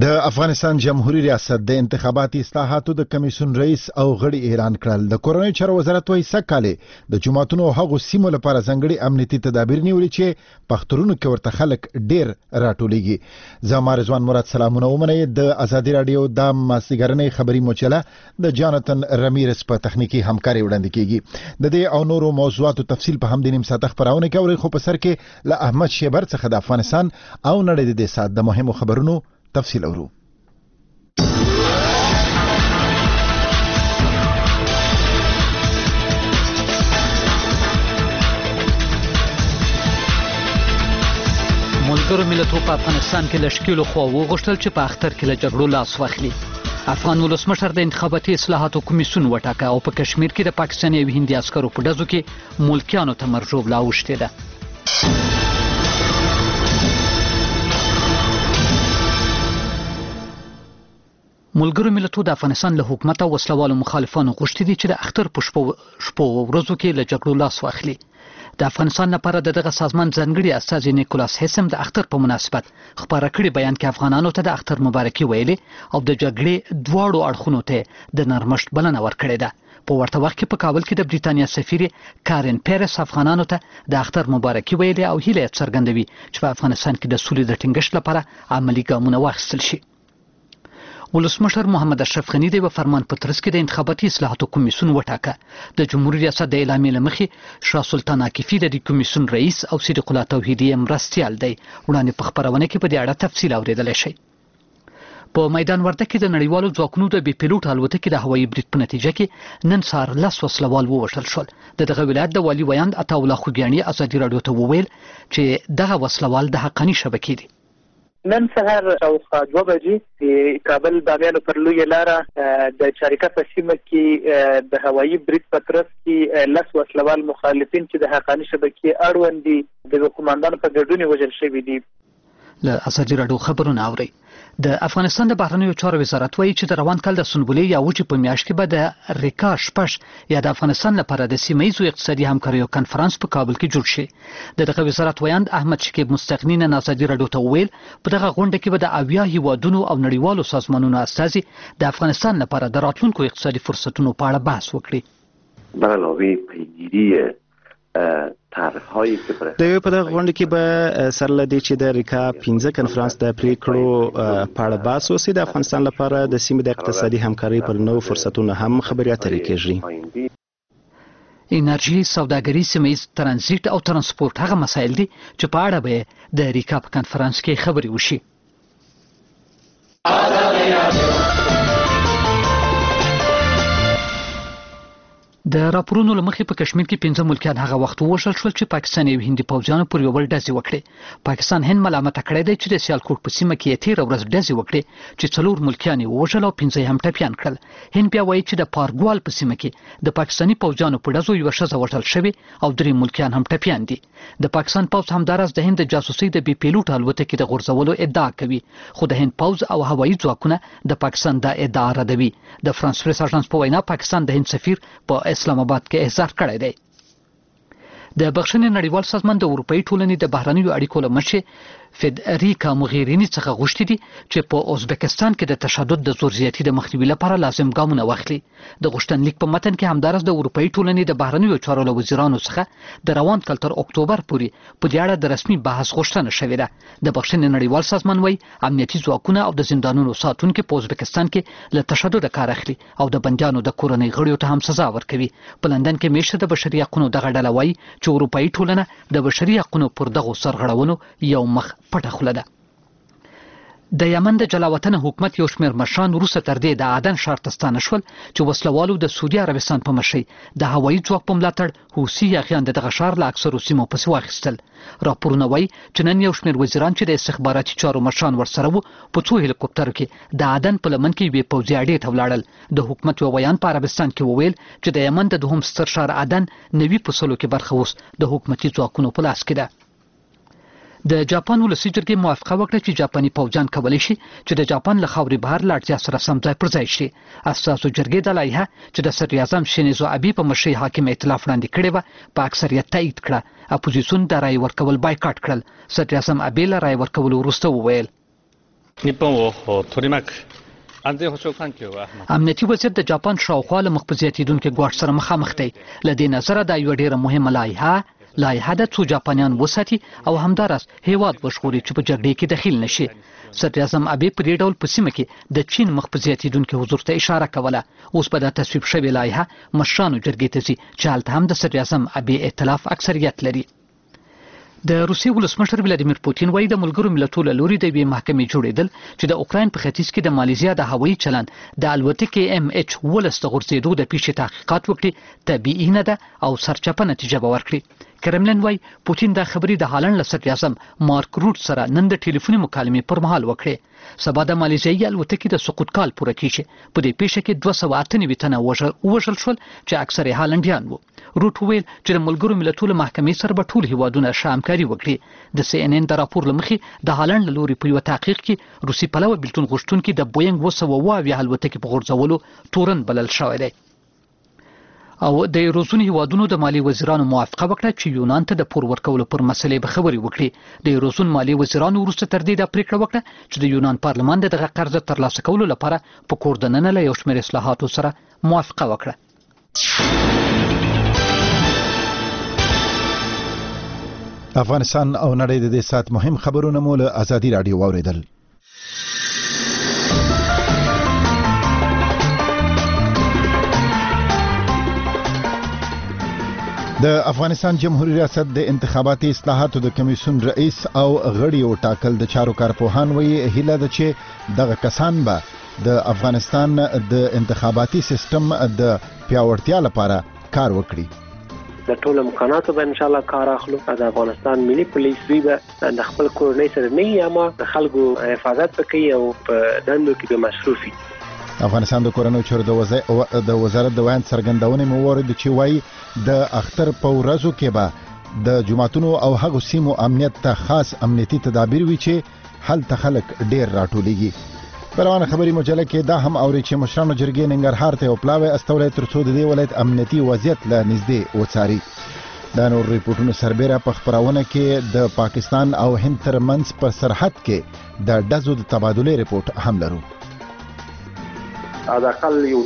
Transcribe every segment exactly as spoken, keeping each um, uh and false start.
د افغانستان جمهوریت ریاست د انتخاباتي اصلاحاتو د کمیسیون رئیس او غړي اعلان کړل. د کورنۍ چارو وزارت وايي سکهاله د جماعتونو او هغو سیمو لپاره ځانګړي امنیتي تدابیر نیولي چې پخترونو کې ورته خلک ډیر راټولېږي. زما رضوان مراد سلامونه ومنئ. د ازادي رادیو د ماسیګرنۍ خبري موچله د جانتن رمیرس په تخنیکی همکاري وړاندې کیږي. د دې او نورو موضوعاتو تفصیل په هم د نیم ساعت خبرونه کې اوري، خو په سر کې له احمد شیبر څخه د افغانستان او نړۍ د سات د مهمو خبرونو تفصیل اورو. ملګرو ملتونو په افغانستان کې لشکېلو خو وغوښتل چې په اختر کې له جګړو لاس واخلي. افغان ولسمشر د انتخاباتي اصلاحاتو کمیسیون وټاکه او په کشمیر کې د پاکستاني او هندي عسکرو په ډزو کې ملکیانو ته مرجوب لا اوښتې ده. ملګرو ملتونو د افغانستان له حکومت او وسلوالو مخالفانو غوښتي دي چې د اختر په شپو شپو ورځو کې له جګړو لاس واخلي. د افغانستان لپاره د دغه سازمان ځانګړي استازي نیکولاس هیسم د اختر په مناسبت خبره کړې بیان کې افغانانو ته د اختر مبارکي ویلې او د جګړې دواړو اړخونو ته د نرمښت بلنه ورکړې ده. په ورته وخت کې په کابل کې د بریتانیا سفیر کارن پیرس افغانانو ته د اختر مبارکي ویلې او هیله څرګندوي چې په افغانستان کې د سولې د ټینګښت لپاره عملی ګامونه واخیستل شي. ولسمشر محمد اشرف غنی د فرمان په ترڅ کې د انتخاباتي اصلاحاتو کمیسیون وټاکه. د جمهوریت ریاست د اعلامیې لمخې شاه سلطان عاکفي د کمیسیون رئیس او صدیق الله توحیدی مرستیال دی. وړاندې په خبرونه کې په دې اړه تفصیل اوریدل شي. په میدان ورده کې د نړیوالو ځواکونو د بي پیلوټ الوتکې د هوایي برید په نتیجه کې نن سهار لس وسلوال ووژل شول. د دغه ولایت د والي ویاند عطاالله خوګیاڼي ازادي راډیو ته وویل چې دغه وسلوال د حقاني شبکې دي. نن سهار شاوخوا دوه بجې د کابل باغیانو پر لویه لاره د چاریکا په سیمه کې د هوایي برید په ترڅ کې لس وسلوال مخالفین چې د حقاني شبکې اړوند دي د قوماندان په ګډون وژل شوي دي. له ازادي راډیو خبرونه اوري. د افغانستان د بهرنیو چارو وزارت وایي چې د روان کال د سنبلې یا وچې په میاشت کې به د ریکا شپږ یا د افغانستان لپاره د سیمه ییزو اقتصادي همکاریو کنفرانس په کابل کې جوړ شي. د دغه وزارت ویاند احمد شکیب مستغنی نن ازادي راډیو ته وویل په دغه غونډه کې به د اویا هیوادونو او نړیوالو سازمانونو استازي د افغانستان لپاره د راتلونکو اقتصادي فرصتونو په اړه بحث وکړي. برنامه پیگیری طرح‌هایی که برای د یو په دغه غونډه کې به سره لدی چې د ریکا پنځه کنفرانس د پریکړو په اړه بحث وشي. د افغانستان لپاره د سیمې د اقتصادي همکارۍ پر نوو فرصتونو هم خبرې اترې کېږي. انرژي، سوداګري، سیمه‌ییز ترانزیت او ترانسپورت هغه مسایل دي چې په اړه به د ریکا په کنفرانس کې خبرې وشي. د راپورونو لمخې په کشمیر کې پنځه ملکیان هغه وخت ووژل شول چې پاکستاني او هندي پوځیانو پر یو بل ډزې وکړې. پاکستان هند ملامت کړی دی چې د سیالکوټ په سیمه کې تیر ورځ ډزې وکړې چې څلور ملکیان ووژل او پنځه هم ټپیان کړل. هند بیا وایي چې د پارګوال په سیمه کې د پاکستاني پوځیانو په ډزو یو ښځه وژل شوې او درې ملکیان هم ټپیان دي. د پاکستان پوځ همدارس د هند د جاسوسي د بي پیلوټ الوتکې د غورځولو ادعا کوي، خو د هند پوځ او هوایي ځواکونه د پاکستان د ادعا ردوي. د فرانس پریس اژانس په وینا پاکستان د هند سفیر په اسلام آباد کې احضار کړی دی. د بخښنې نړیوال سازمان د اروپאי ټولنې د بهرنیو اړیکو لمشر فدریکا موغیرینی څخه غوښتي دي چې په ازبکستان کې د تشدد د زور زیاتي د مخنیوي لپاره لازم ګامونه واخلي. د غوښتنلیک په متن کې همدارس د اروپאי ټولنې د بهرنیو چارو له وزیرانو څخه د روان کال تر اکتوبر پورې په دې اړه د رسمي بحث غوښتنه شوې ده. د بخښنې نړیوال سازمان وايي امنیتي ځواکونه او د زندانونو ساتونکو په ازبکستان کې له تشدد کار اخلي او د بندیانو د کورنۍ غړیو ته هم سزا ورکوي. په لندن کې میشته د بشري حقوقو دغه ډله وايي چې اروپאי ټولنه د بشري حقوقو پر دغه سرغړونو یو مخ پټه خوله ده. د یمن د جلاوطن حکومت یو شمېر مشران وروسته تر دې د عدن ښار ته ستانه شول چې وسلوالو د سعودي عربستان په مشرۍ د هوایي ځواک په ملاتړ حوثي یاغیان د دغه ښار له اکثرو سیمو پسې واخیستل. راپورونه وایي چې نن یو شمېر وزیران چې د استخباراتي چارو مشران ورسره وو په څو هلیکوپټرو کې د عدن په لمن کې یوې پوځي اډې ته ولاړل. د حکومت یو بیان په عربستان کې وویل چې د یمن د دوهم ستر ښار عدن نوي په سلو کې برخه اوس د حکومتي ځواکونو په لاس کې ده. د جاپان ولسي جرګې موافقه وکړه چې جاپاني پوځیان کولی شي چې د جاپان له خاورې بهر له اړتیا سره سم ځای پر ځای شي. اساسو جرګې د لایحه چې د صدر اعظم شینزو ابي په مشرۍ حاکم ائتلاف وړاندې کړې وه په اکثریت تایید کړه. اپوزیسیون د رای ورکول بایکاټ کړل. صدر اعظم ابي له رای ورکولو وروسته وویل 日本を取り巻く安全保障環境は امنیتي وضعیت د جاپان شاوخوا له مخ په زیاتېدونکو ګواښ سره مخامخ دی. له دې نظره دا یوه ډېره مهمه لایحه لایحه ده څو جاپانیان وساتي او همداراز هیواد وژغوري چې په جګړې کې دخیل نشي. صدر اعظم ابي په دې ډول په سیمه کې د چین مخ په زیاتېدونکو حضور ته اشاره کوله. اوس په دا تصویب شوې لایحه مشرانو جرګې ته ځي چې هلته هم د صدر اعظم ابي ائتلاف اکثریت لري. د روسیې ولسمشر ولادیمیر پوتین وایي د ملګرو ملتونو له لوري د یوې محکمې جوړېدل چې د اوکراین په ختیځ کې د مالیزیا د هوایي چلند د الوتکې ام ایچ ولس د غورځېدو د پیښې تحقیقات وکړي طبیعي نه ده او سرچپه نتیجه به ورکړي. کرملن وایي پوتین دا خبرې د هالند له صدر اعظم مارک روټ سره نن د ټلیفوني مکالمې پر مهال وکړې. سبا د مالیزیایي الوتکې د سقوط کال پوره کیږي. په دې پیښه کې دوه سوه اته نوي تنه ووژل شول چې اکثر یې هالنډیان وو. روټ وویل چې د ملګرو ملتونو محکمې سره به ټول هیوادونه ښه همکاري وکړي. د سی ان ان د راپور له مخې د هالند له لوري په یوه تحقیق کې روسي پلوه بېلتون غوښتونکي د بوینګ اوه سوه اوه اویا الوتکې په غورځولو تورن بلل شوی دی. او د یوروزون هیوادونو د مالی وزیرانو موافقه وکړه چې یونان ته د پور ورکولو پر مسلې به خبرې وکړي. د یوروزون مالی وزیرانو وروسته تر دې دا پریکړه وکړه چې د یونان پارلمان د دغه قرض ترلاسه کولو لپاره په کور دننه له یو شمېر اصلاحاتو سره موافقه وکړه. افغانستان او نړۍ د دې سات مهم خبرونه مو له ازادي رادیو واوریدل. د افغانستان جمهوریت ریاست د انتخاباتي اصلاحاتو د کمیسیون رئیس او غړي ټاکل د چارو کارپوهان وی هیله ده چې دغه کسان به د افغانستان د انتخاباتي سیستم د پیاوړتیا لپاره کار وکړي. د ټول امکاناتو به ان شاء الله کار اخلو. د افغانستان ملي پولیس وی به د خپل کورنۍ سره نه یا ما د خلکو حفاظت وکړي او په دندو کې به مصروفي. افغانستان د کورنۍ چارو د وزارت د ویاند څرګندونې مو ورید چې وایي د اختر په ورځو کې به د جماعتونو او هغو سیمو امنیت ته خاص امنیتي تدابیر وي چې هلته خلک ډیر راټولیږي. په روانه خبري مجله کې دا هم اوري چې مشرانو جرګې ننګرهار ته یو پلاوی استولې ترڅو د دې ولایت امنیتي وضعیت له نږدې وڅاري. دا نور ریپورتونو سربېره په خبرونه کې د پاکستان او هند ترمنځ په سرحد کې د ډزو د تبادلې ریپورت هم لرو. اداقل یو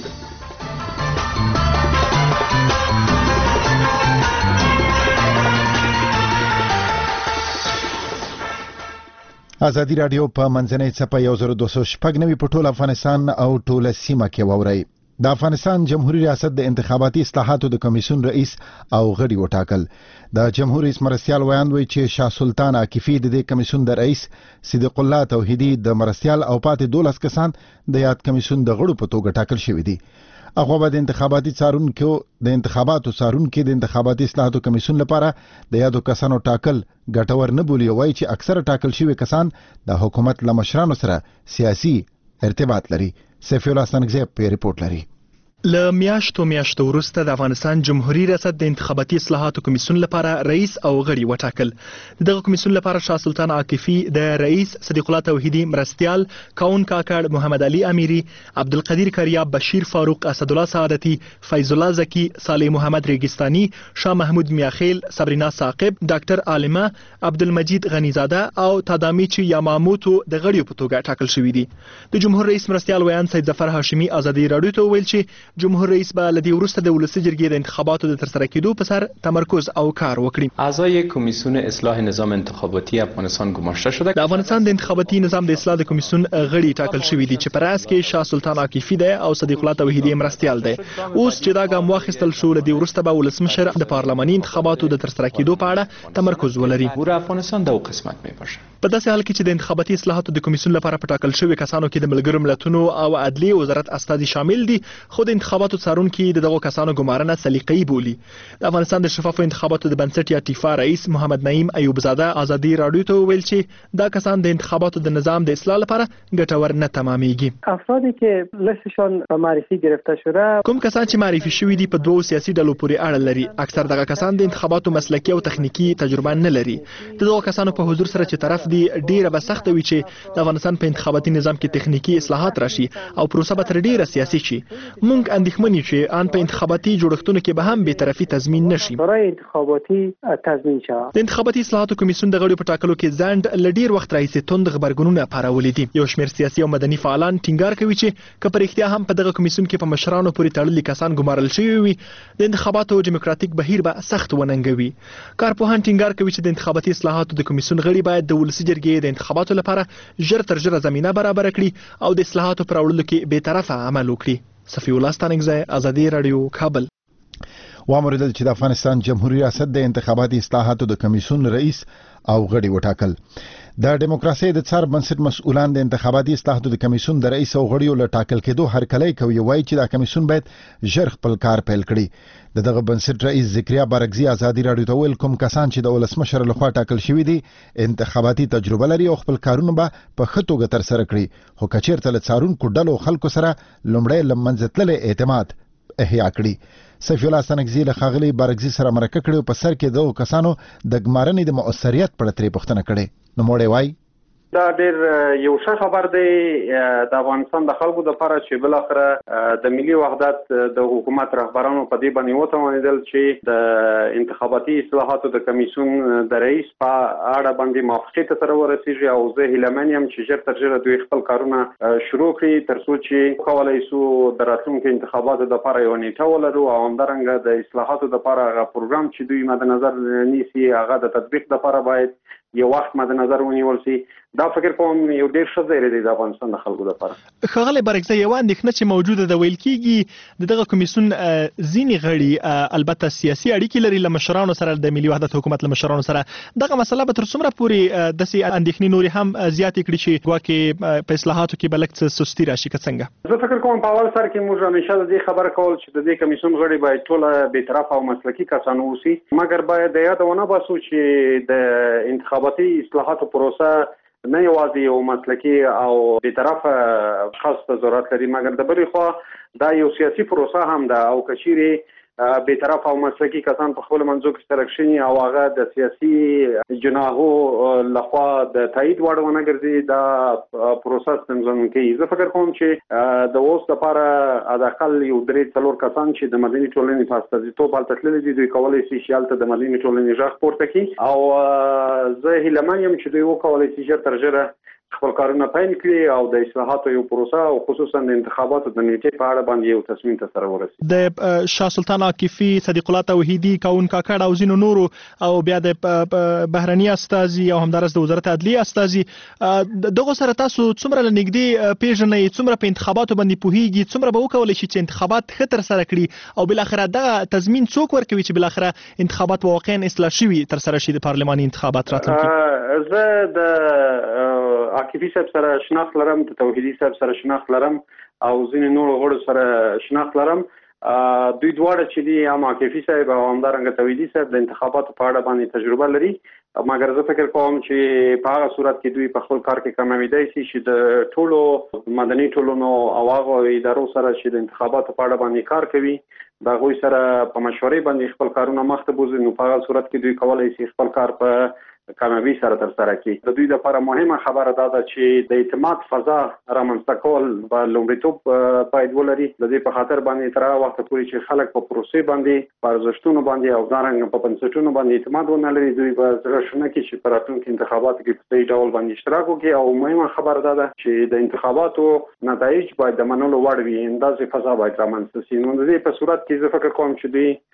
ازادي رادیو په منځنۍ څپه یو زر دوه سوه شپږ نوي په ټول افغانستان او ټوله سیمه کې واورئ. د افغانستان جمهوریت ریاست د انتخاباتي اصلاحاتو د کمیسیون رئیس او غړي وټاکل. د جمهور رئیس مرستیال ویاند وی چې شاه سلطان عاکفي د دې کمیسیون د رئیس، صدیق الله توحیدی د مرستیال او پاتې دولس کسان د یاد کمیسیون د غړو په توګه ټاکل شوي دي. هغه به د انتخاباتي څارونکو د انتخاباتو څارونکو د انتخاباتي اصلاحاتو کمیسیون لپاره د یادو کسانو ټاکل ګټور نه بولي. وایي چې اکثره ټاکل شوي کسان د حکومت له مشرانو سره سیاسي ارتباط لري. سیف الله سنگزی په ریپورت لري. له میاشتو میاشتو وروسته د افغانستان جمهوریت ریاست د انتخاباتي اصلاحاتو کمیسیون لپاره رئیس او غړي وټاکل. دغه کمیسیون لپاره شاه سلطان عاکفي، د رئیس صدیق الله توحیدی، مرستیال کاون کاکړ، محمد علي امیری، عبدالقدیر کریاب، بشیر فاروق، اسدالله سعادتي، فیض الله زکی، صالح محمد ریګستاني، شاه محمود میاخیل، صبرینا ثاقب، ډاکټر عالمه، عبدالمجید غنیزاده او تادامیچی یاماموتو د غړیو په توګه ټاکل شوي دي. د جمهور رئیس مرستیال ویاند سید ظفر هاشمي ازادي رادیو ته ویل چې جمهور رئیس به لدی وروسته د ولسی جرګې د انتخاباتو د ترسره کېدو په سر تمرکز او کار وکړي. اعضای کمیسیون اصلاح نظام انتخاباتی افغانستان گماشته شده. د افغانستان د انتخاباتي نظام د اصلاح د کمیسیون غړي ټاکل شوي دي چې په راس کې شاه سلطان عاکفي دی او صدیق الله توحیدی مرستیال دی. اوس چې دا ګام واخیستل شو لدی وروسته به ولسمشر د پارلماني انتخاباتو د ترسره کېدو په اړه تمرکز ولري. پور افغانستان د قسمت میباشه. په داسې حال کې چې د انتخاباتي اصلاحاتو د کمیسیون لپاره په ټاکل شوي کسانو کې د ملګرو ملتونو او عدلیې وزارت استازي شامل دي، خو د انتخاباتو څارونکي د دغو کسانو ګمارنه سلیقه‌ای بولي. د افغانستان د شفافو انتخاباتو د بنسټ یا ټیفا رئیس محمد نعیم ایوب زاده ازادي رادیو ته ویل چې دا کسان د انتخاباتو د نظام د اصلاح لپاره ګټور نه تمامېږي. افرادی که لستشان به معرفی گرفته شده، کوم کسان چې معرفي شوي دي په دوو سیاسي ډلو پورې اړه لري. اکثر دغه کسان د انتخاباتو مسلکي او تخنیکی تجربه نه لري. د دغو کسانو په حضور سره چې طرف دی ډیره به سخت وي چې د افغانستان په انتخاباتي نظام کې تخنیکی اصلاحات راشي او پروسه به تر ډیره سیاسي شي. مونږ اندېښمنې چې ان په انتخاباتي جوړښتونو کې به هم بی‌طرفي تضمین نشي. برای انتخاباتی تضمین شود. د انتخاباتي اصلاحاتو کمیسیون د غړو په ټاکلو کې ځنډ ل ډیر وخت راهیسې توند خبرګونونه پارولي دي. یو شمېر سیاسي او مدني فعالان ټینګار کوي چې که په رښتیا هم په دغه کمیسیون کې په مشرانو پورې تړلي کسان ګمارل شوي وي د انتخاباتو دیموکراتیک بهیر به سخت وننګوي. کارپوهان ټینګار کوي چې د انتخاباتي اصلاحاتو د کمیسیون غړي باید د ولسي جرګې د انتخاباتو لپاره ژر تر ژره زمینه برابر کړي او د اصلاحاتو پر وړاندې کې بی‌طرفه عمل وکړي. صفی الله ستانکزی، آزادي رادیو، کابل. وامریدل چې د افغانستان جمهوریت ریاست د انتخاباتي اصلاحاتو د کمیسیون رئیس او غړي وټاکل. د دیموکراسي د څار بنسټ مسؤلان د انتخاباتي اصلاحاتو د کمیسیون د رئیس او غړیو له ټاکل کېدو هرکلی کوي، وایي چې دا کمیسیون باید ژر خپل کار پیل کړي. د دغه بنسټ رئیس ذکریا بارګزي آزادي رادیو ته ویل کوم کسان چې د ولسمشر لخوا ټاکل شوي دي انتخاباتي تجربه لري او خپل کارونه به په ښه توګه ترسره کړي، خو که چېرته له څارونکو ډلو خلکو سره لومړی له منځه تللی اعتماد احیا کړي. سیف الله ستانکزی له ښاغلي بارګزي سره مرکه کړې او په سر کې دغو کسانو د ګمارنې د مؤثریت په اړه ترې پوښتنه کړې. نوموړی وایي دا ډېر یو ښه خبر دی د افغانستان د خلکو لپاره چې بالاخره د ملي وحدت د حکومت رهبرانو په دې باندې وتوانېدل چې د انتخاباتي اصلاحاتو د کمیسیون د رئیس په اړه باندې موافقې ته سره ورسېږي او زه هیلهمن یم چې ژر تر ژره دوی خپل کارونه شروع کړي تر څو چې کولی شو د راتلونکو انتخاباتو لپاره یو نیټه ولرو او همدارنګه د اصلاحاتو لپاره هغه پروګرام چې دوی مد نظر نیسي هغه د تطبیق لپاره باید یو وخت مد نظر ونیول شي. دا فکر کوم یو ډیر ښه ځای دی د افغانستان د خلکو لپاره. ښاغلی بارګزی، یوه اندېښنه چې موجوده ده، ویل کېږي د دغه کمیسیون ځینې غړي البته سیاسي اړیکې لري له مشرانو سره، د ملي وحدت حکومت له مشرانو سره. دغه مسله به تر څومره پورې داسې اندېښنې نورې هم زیاتې کړي چې ګواکې په اصلاحاتو کې به لږ څه سستي راشي که څنګه؟ زه فکر کوم په اول سر کې موږ همیشه د دې خبره کول چې د دې کمیسیون غړي باید ټوله بېطرفه او مسلکي کسان واوسي، مګر باید د یاد ونه باسو چې د انتخاباتي اصلاحاتو پروسه نه یوازې یو مسلکي او بی‌طرفه خاص ته ضرورت لري، مګر د بلې خوا دا یو سیاسي پروسه هم ده او که چیرې بی‌طرفه او مسلکي کسان په خپلو منځو کې اشتراک شوي او هغه د سیاسي جناحو لخوا د تایید وړ ونه ګرځي، دا پروسه ستونزمن کوي. زه فکر کوم چې د اوس لپاره حداقل یو درې څلور کسان چې د مدني ټولنې په استازیتوب هلته تللي دي دوی کولی شي چې هلته د مدني ټولنې غږ پورته کړي او زه هیلهمن یم چې دوی وکولی شي ژر تر ژره خپل کارونه پیل کړي او د اصلاحاتو یو پروسه او خصوصا د انتخاباتو د نیټې په اړه باندې یو تصمیم ته سره ورسي. د شاه سلطان عاکفي، صدیق الله توحیدي، کاون کاکړ او ځینو نورو او بیا د بهرني استازي او همدارس د وزارت عدلیه استازي دغه سره تاسو څومره لنږدې پیژنئ، څومره په انتخاباتو باندې پوهیږي، څومره به وکولی شي چې انتخابات ښه ترسره کړي او بالاخره دغه تضمین څوک ورکوي چې بالاخره انتخابات واقعا اصلاح شوي ترسره شي د پارلماني انتخابات راتلونکي؟ زه د عاکفي صاحب سره شناخت لرم، د توحیدي صاحب سره شناخت لرم او ځینې نورو غړو سره شناخت لرم. دوی دواړه چې دي هم عاکفي صاحب او همدارنګه توحیدي صاحب د انتخاباتو په اړه باندې تجربه لري، مګر زه فکر کوم چې په هغه صورت کې دوی په خپل کار کې کامیابیدای شي چې د ټولو مدني ټولنو او هغو ادارو سره چې د انتخاباتو په اړه باندې کار کوي د هغوی سره په مشورې باندې خپل کارونه مخته بوځي، نو په هغه صورت کې دوی کولی شي خپل کار په کامیابی سره ترسره کړي. د دوی لپاره مهمه خبره دا ده چې د اعتماد فضا رامنځته کول په لومړیتوب باید ولري. د دې په خاطر باندې تر هغه وخته پورې چې خلک په پروسې باندې، په ارزښتونو باندې او همدارنګه په بنسټونو باندې اعتماد ونه لري، دوی به زړه شونه کړي چې په راتلونکو انتخاباتو کې په صحیح ډول باندې اشتراک وکړي. او مهمه خبره دا ده چې د انتخاباتو نتایج باید د منلو وړ وي، اندازې فضا باید رامنځته شي. نو د دې په صورت کې زه فکر کوم چې دوی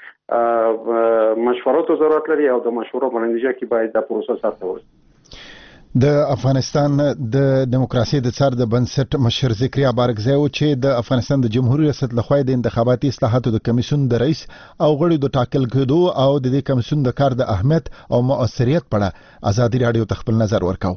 مشورو ته ضرورت لري او د مشورو په نتیجه کې باید د پروسه سره ورسي. د افغانستان د دیموکراسي د څار د بنسټ مشر ذکریا بارګزی و چې د افغانستان د جمهوریت ریاست لخوا د انتخاباتي اصلاحاتو د کمیسیون د رئیس او غړو د ټاکل کېدو او د دې کمیسیون د کار د اهمیت او مؤثریت په اړه آزادي رادیو ته خپل نظر ورکاو.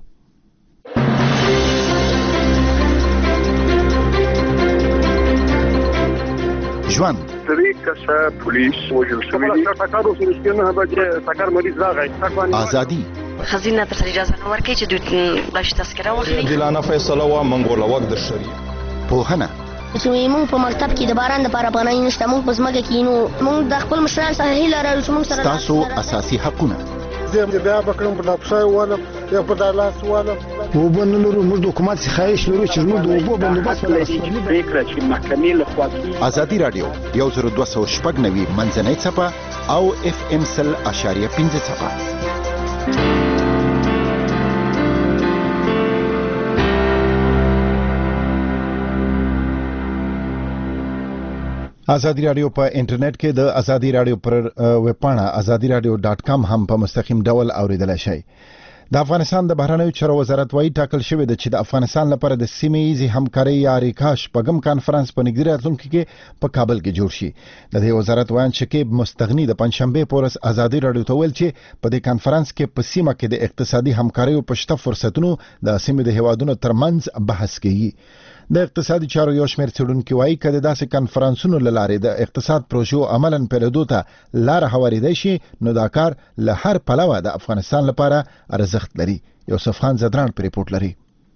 ژوند طریقه پولیس وجل شوی دی ټاکارو سره به ټاکار مریض راغی آزادی خزینه تر اجازه نه ورکړي چې دوی باش تذکره واخلي. دلانه فیصله وا منګوله وخت د شریعه پوهنه چې موږ په مکتب کې د باران لپاره پناه نشته، موږ په ځمکه کې نو موږ د خپل مشران سره هیله لرو چې موږ سره تاسو اساسي حقونه زه بیا بکرم په لاپشای والا یا په دالاس والا اوبه نه لرو، موږ د حکومت څخه خواهش لرو چې موږ د اوبو بندوبست پرېکړه چې محکمې لخوا کیږي. ازادي رادیو یو زر دوه سوه شپږ نوي منځنۍ څپه او اف ام سل اشاریه پنځه څپه. ازادي رادیو په انټرنیټ کې د ازادي رادیو پر ویب پاڼه ازادي رادیو ډاټ کام هم په مستقیم ډول اوریدلای شئ. د افغانستان د بهرنیو چارو وزارت وايي ټاکل شوی دی چې د افغانستان لپاره د سیمه ییزې همکارۍ یا ریکاش پغم کانفرنس په نږدې راتلونکي کې په کابل کې جوړ شي. د دې وزارت وایي شکیب مستغنی د پنځشنبه پورس ازادي رادیو ته ویل چې په دې کانفرنس کې په سیمه کې د اقتصادي همکارۍ په شته فرصتونو د سیمې د هیوادونو ترمنځ بحث کیږي. د اقتصادي چارو یو شمېر څېړونکي وایي چې د داسې کانفرنسونو له لارې د اقتصاد پروژو عملاً پیلېدو ته لاره هواریدای شي، نو دا کار له هر پلوه د افغانستان لپاره ارزښت لري. یوسف خان زدران پر ریپورت لري.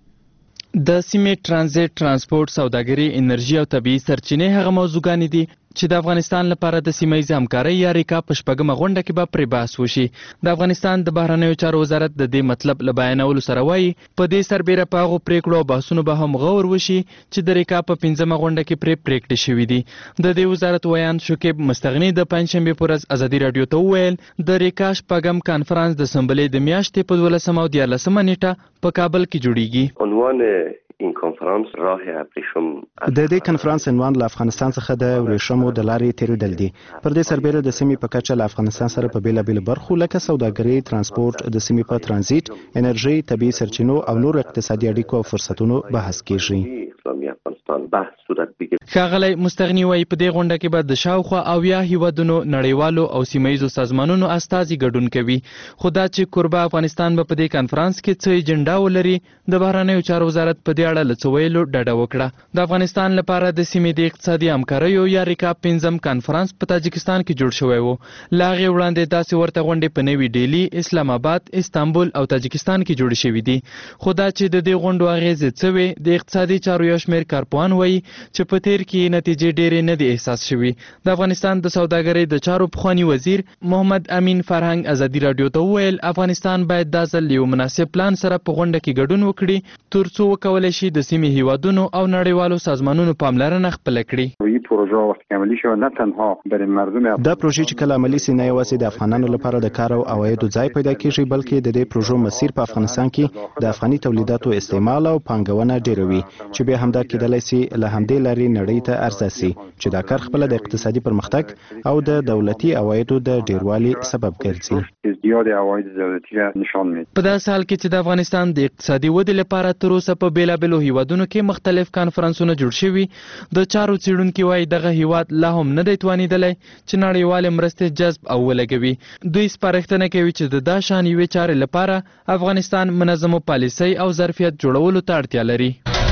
د سیمې ترانزیت، ترانسپورت، سوداګري، انرژي او طبيعي سرچینې هغه موضوعګانې دي چې د افغانستان لپاره د سیمه ییزې همکارۍ یا ریکا په شپږمه غونډه کې به پرې بحث وشي. د افغانستان د بهرنیو چارو وزارت د دې مطلب له بیانولو سره وایي په دې سربیره په هغو پریکړو او بحثونو به هم غور وشي چې د ریکا په پنځمه غونډه کې پرې پریکړې شوې دي. د دې وزارت ویان شکیب مستغنی د پنځشنبه پر ورځ ازادي رادیو ته وویل د ریکا شپږم کانفرنس د سمبلې د میاشتې په دولسمه او دیارلسمه نیټه په کابل کې جوړیږي. عنوان این کنفرانس راه ابریشم د دې کنفرانس عنوان له افغانستان څخه د ورېښمو د لارې تیریدل دي. پر دې سربیره د سیمې په کچه له افغانستان سره په بیلابیلو برخو لکه سوداګري، ترانسپورت، د سیمې په ترانزیت، انرژي، طبيعي سرچینو او نور اقتصادي اړیکو او فرصتونو بحث کیږي. اسلامي افغانستان بحث صورت بګیر. ښاغلی مستغنی وایي په دې غونډه کې به د شاوخوا اویا هیوادونو نړیوالو او سیمه ییزو سازمانونو استازي ګډون کوي. خو دا چې کوربه افغانستان به په دې کنفرانس کې څه ایجنډا ولري، د بهرنیو چارو وزارت په دې اړه له څه ویلو ډډه وکړه. د افغانستان لپاره د سیمې د اقتصادي همکاریو یا ریکا پنځم کانفرنس په تاجکستان کې جوړ شوی و. له هغې وړاندې داسې ورته غونډې په نوي ډیلي، اسلام آباد، استانبول او تاجکستان کې جوړې شوي دي. خو دا چې د دې غونډو اغیزې څه وې، د اقتصادي چارو یو شمېر کارپوهان وایي چې په تیر کې نتیجې ډېرې نه دي احساس شوي. د افغانستان د سوداګرۍ د چارو پخواني وزیر محمد امین فرهنګ ازادي رادیو ته وویل افغانستان باید دا ځل یو مناسب پلان سره په غونډه کې ګډون وکړي تر څو وکولی شي د سیمې هیوادونو او نړیوالو سازمانونو پاملرنه خپله کړي. این پروژه وقتی عملی شو نه تنها برای مردم دا پروژه چې کله عملی سي نه یوازې د افغانانو لپاره د کار او عوایدو ځای پیدا کیږي، بلکې د دې پروژو مسیر په افغانستان کې د افغاني تولیداتو استعمال او پانګونه ډیروي چې به همدا کېدلی سي له همدې لارې نړۍ ته عرضه سي چې دا کار خپله د اقتصادي پرمختګ او د دولتي عوایدو د ډیروالي سبب ګرځي. زیات عواید دولتي نشان میده. په داسې حال کې چې د افغانستان د اقتصادي ودې لپاره تر اوسه په بیلابیلو هیوادونو کې مختلف کانفرنسونه جوړ شوي، د چارو څېړونکي وایي دغه هیواد لا هم نه دی توانېدلی چې نړیوالې مرستې جذب او ولګوي. دوی سپارښتنه کوي چې د دا شان یوې چارې لپاره افغانستان منظمو پالیسۍ او ظرفیت جوړولو ته اړتیا لري.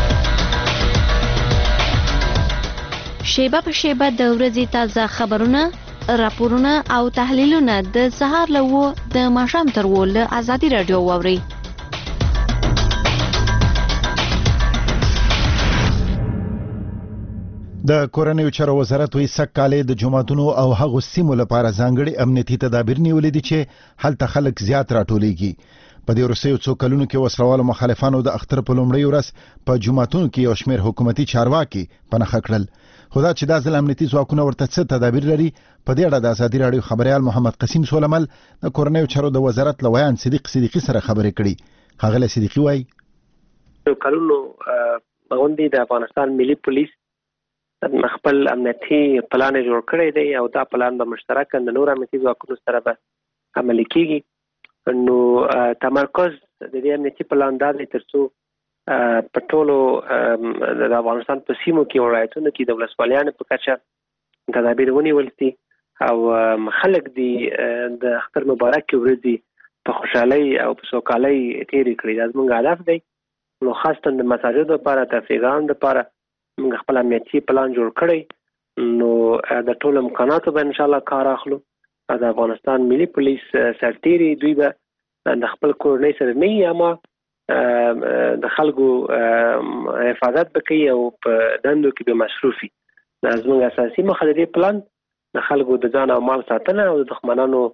شیبه په شیبه د ورځې تازه خبرونه، راپورونه او تحلیلونه د سهار له اوو د ماښام تر اوو له ازادي راډیو واورئ. د کورنیو چارو وزارت وایي سږ کال د جوماتونو او هغو سیمو لپاره ځانګړي امنیتي تدابیر نیولي دي چې هلته خلک زیات راټولیږي. په دې وروستیو څو کلونو کې وسلوالو مخالفانو د اختر په لومړۍ ورځ په جوماتونو کې یو شمېر حکومتي چارواکي په نښه کړل. خو دا چې دا ځل امنیتي ځواکونه ورته څه تدابیر لري، په دې اړه د ازادي راډیو خبریال محمد قسیم سولمل د کورنیو چارو د وزارت له ویان صدیق صدیقي سره خبرې کړي. ښاغلی صدیقي وایي کلونو غوندې د افغانستان ملي پولیس خپل امنیتي پلان جوړ کړی دی او دا پلان به مشترکاً د نور امنیتي ځواکونو سره به عملي کیږي. نو تمرکز د دې امنیتي پلان دا دی تر څو په ټولو د افغانستان په سیمو کې ولایتونو کې د ولسوالیانو په کچه تدابیر ونیول شي او خلک دي د اختر مبارک ورځې په خوشحالۍ او په سوکالۍ تېرې کړي. دا زموږ هدف دی. نو خاصتاً د مساجدو لپاره، تفریحګانو لپاره موږ خپل امنیتي پلان جوړ کړی. نو د ټولو امکاناتو به انشاءالله کار اخلو. د افغانستان ملي پولیس سرتیري دوی به د خپل کورنۍ سره نه وي، اما د خلکو حفاظت به کوي او په دندو کې به مصروف وي. دا زموږ اساسي موخه د دې پلان د خلکو د ځان او مال ساتنه او د دښمنانو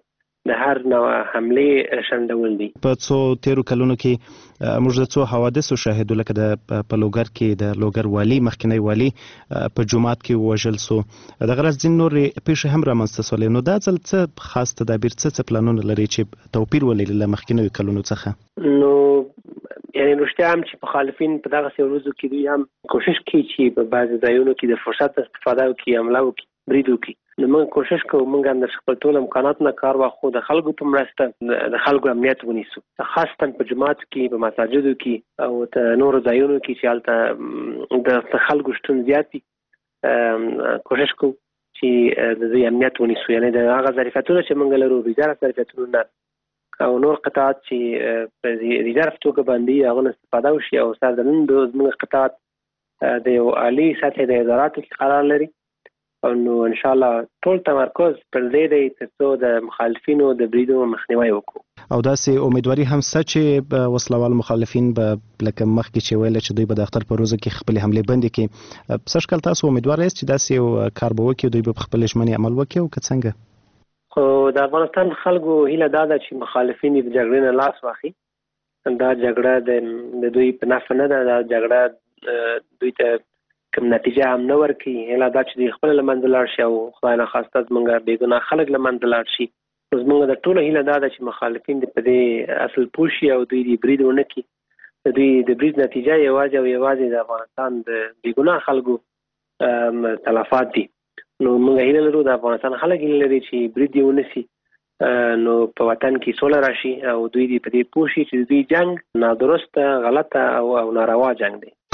د هر نوع حملې شنډول دي. په څو تیرو کلونو کې موږ د څو حوادثو شاهدو لکه د په لوګر کې د لوګر والي مخکنی والي په جومات کې وژل سو د غرض ځین نور پیښې هم رامنځته سولې. نو دا ځل څه خاص تدابیر څه څه پلانونه لري چې توپیر ولري له مخکنی کلونو څخه؟ نو یعنی رښتیا هم چې مخالفین په دغه ورځو کې دوی هم کوشش کوي چې په بعض ځایونو کې د فرصت استفاده وکړي، حمله وکړي، برید وکړي. نو موږ کوشش کوو موږ هم د خپل ټول امکانات نه کار واخلو، د خلکو په مرسته د خلکو امنیت ونیسو، خاصتا په جماعت کې، په مساجدو کې او د نورو ځایونو کې چې هلته د خلکو شتون زیات وي. کوشش کوو چې د دوی امنیت ونیسو، یعنې د هغه ظرفیتونه چې موږ لرو ریزرف ظرفیتونه نه او نور قطعات چې په ریزرف توګه باندې هغه نه استفاده وشي. او سره د نن زموږ قطعات د یو عالي سطحې د اداراتو کې قرار لري. نو ان شاء الله ټول تمرکز پر دې دی ترڅو د مخالفینو د بریدو مخنیوي وکړو. او داسې امیدواري هم شته چې وسلوال مخالفین به لکه مخکې چې ویل چې دوی به د اختر په ورځو کې خپل حملې بندې کړي. څه شکل تاسو امیدوار یاست چې داسې یو کار به وکړي، دوی به خپل ژمنې عمل وکړي او که څنګه؟ خو د افغانستان خلکو هیله دا ده چې مخالفین د جګړې نه لاس واخلي. دا جګړه د دوی په نفع نه ده، دا جګړه دوی ته کوم نتیجه هم نه ورکوي. هیله دا چې دوی خپله له منځه لاړ شي او خدای ناخواسته زموږ بېګناه خلک له منځه لاړ شي. نو زموږ د ټولو هیله دا ده چې مخالفین دې په دې اصل پوه شي او دوی دې برید ونه کړي. د دوی د برید نتیجه یوازې او یوازې د افغانستان د بېګناه خلکو تلفات دي. نو موږ هیله لرو، د افغانستان خلک هیله لري چې برید یې ونه سي، نو په وطن کې سوله راشي او دوی دې په دې پوه شي چې دوی جنګ نادرسته، غلطه او او ناروا جنګ دی.